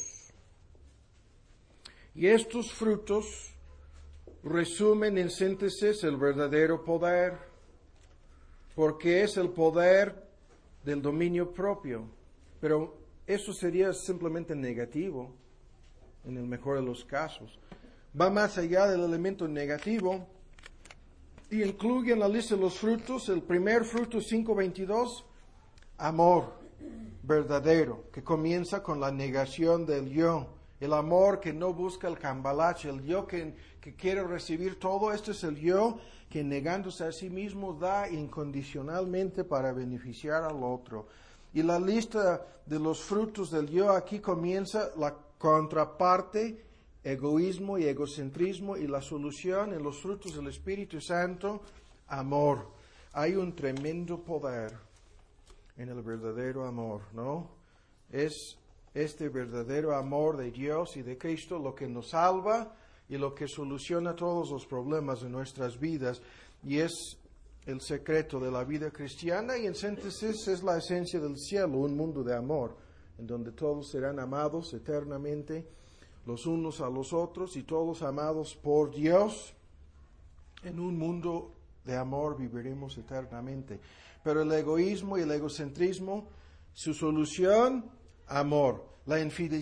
Y estos frutos resumen en síntesis el verdadero poder, porque es el poder del dominio propio. Pero eso sería simplemente negativo, en el mejor de los casos. Va más allá del elemento negativo y incluye en la lista de los frutos, el primer fruto, 5:22, amor verdadero, que comienza con la negación del yo. El amor que no busca el cambalache, el yo que quiere recibir todo. Este es el yo que, negándose a sí mismo, da incondicionalmente para beneficiar al otro. Y la lista de los frutos del yo, aquí comienza la contraparte, egoísmo y egocentrismo, y la solución en los frutos del Espíritu Santo, amor. Hay un tremendo poder en el verdadero amor, ¿no? Es este verdadero amor de Dios y de Cristo lo que nos salva y lo que soluciona todos los problemas de nuestras vidas. Y es el secreto de la vida cristiana, y en síntesis es la esencia del cielo, un mundo de amor, en donde todos serán amados eternamente los unos a los otros y todos amados por Dios. En un mundo de amor viviremos eternamente. Pero el egoísmo y el egocentrismo, su solución, amor. La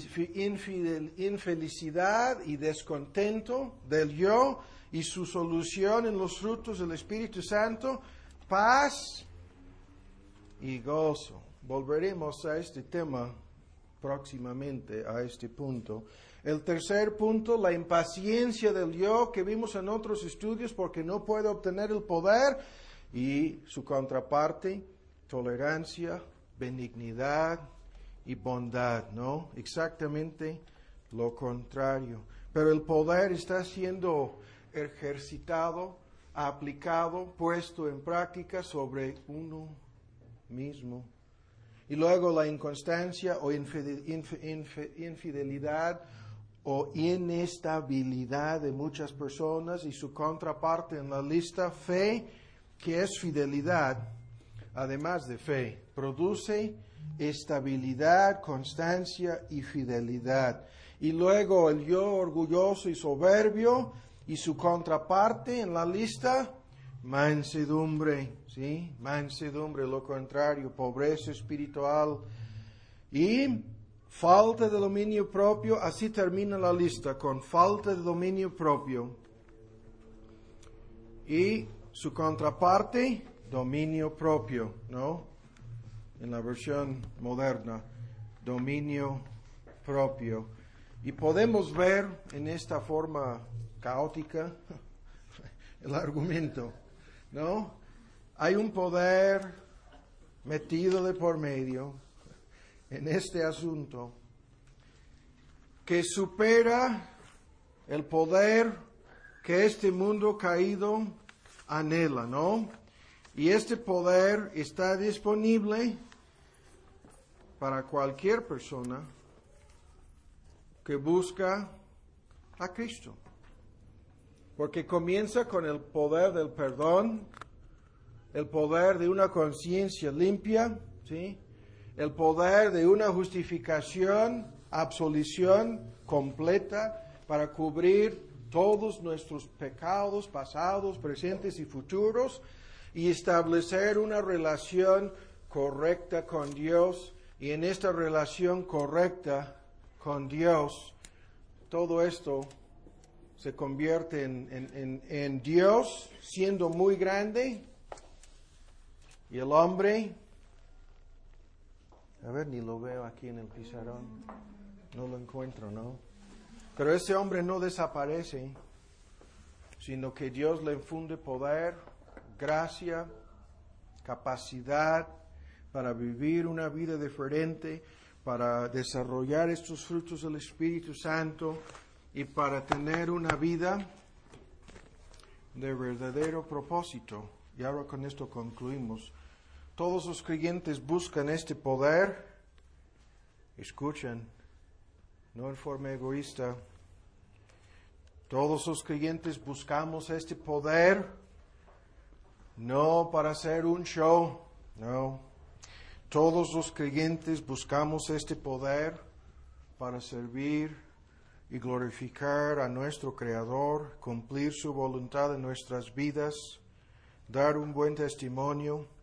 infelicidad y descontento del yo y su solución en los frutos del Espíritu Santo, paz y gozo. Volveremos a este tema próximamente, a este punto. El tercer punto, la impaciencia del yo, que vimos en otros estudios porque no puede obtener el poder, y su contraparte, tolerancia, benignidad y bondad, ¿no? Exactamente lo contrario. Pero el poder está siendo ejercitado, aplicado, puesto en práctica sobre uno mismo. Y luego la inconstancia o infidelidad o inestabilidad de muchas personas, y su contraparte en la lista, fe, que es fidelidad, además de fe, produce estabilidad, constancia y fidelidad. Y luego el yo orgulloso y soberbio, y su contraparte en la lista, mansedumbre, ¿sí? Mansedumbre, lo contrario, pobreza espiritual y falta de dominio propio. Así termina la lista, con falta de dominio propio. Y su contraparte, dominio propio, ¿no? En la versión moderna, dominio propio. Y podemos ver en esta forma caótica el argumento, ¿no? Hay un poder metido de por medio en este asunto que supera el poder que este mundo caído anhela, ¿no? Y este poder está disponible para cualquier persona que busca a Cristo. Porque comienza con el poder del perdón, el poder de una conciencia limpia, ¿sí? El poder de una justificación, absolución completa para cubrir todos nuestros pecados pasados, presentes y futuros, y establecer una relación correcta con Dios. Y en esta relación correcta con Dios, todo esto se convierte en Dios siendo muy grande, y el hombre, a ver, ni lo veo aquí en el pizarrón, no lo encuentro, ¿no? Pero ese hombre no desaparece, sino que Dios le infunde poder, gracia, capacidad para vivir una vida diferente, para desarrollar estos frutos del Espíritu Santo y para tener una vida de verdadero propósito. Y ahora con esto concluimos. Todos los creyentes buscan este poder, escuchen, no en forma egoísta. Todos los creyentes buscamos este poder, no para hacer un show, no. Todos los creyentes buscamos este poder para servir y glorificar a nuestro Creador, cumplir su voluntad en nuestras vidas, dar un buen testimonio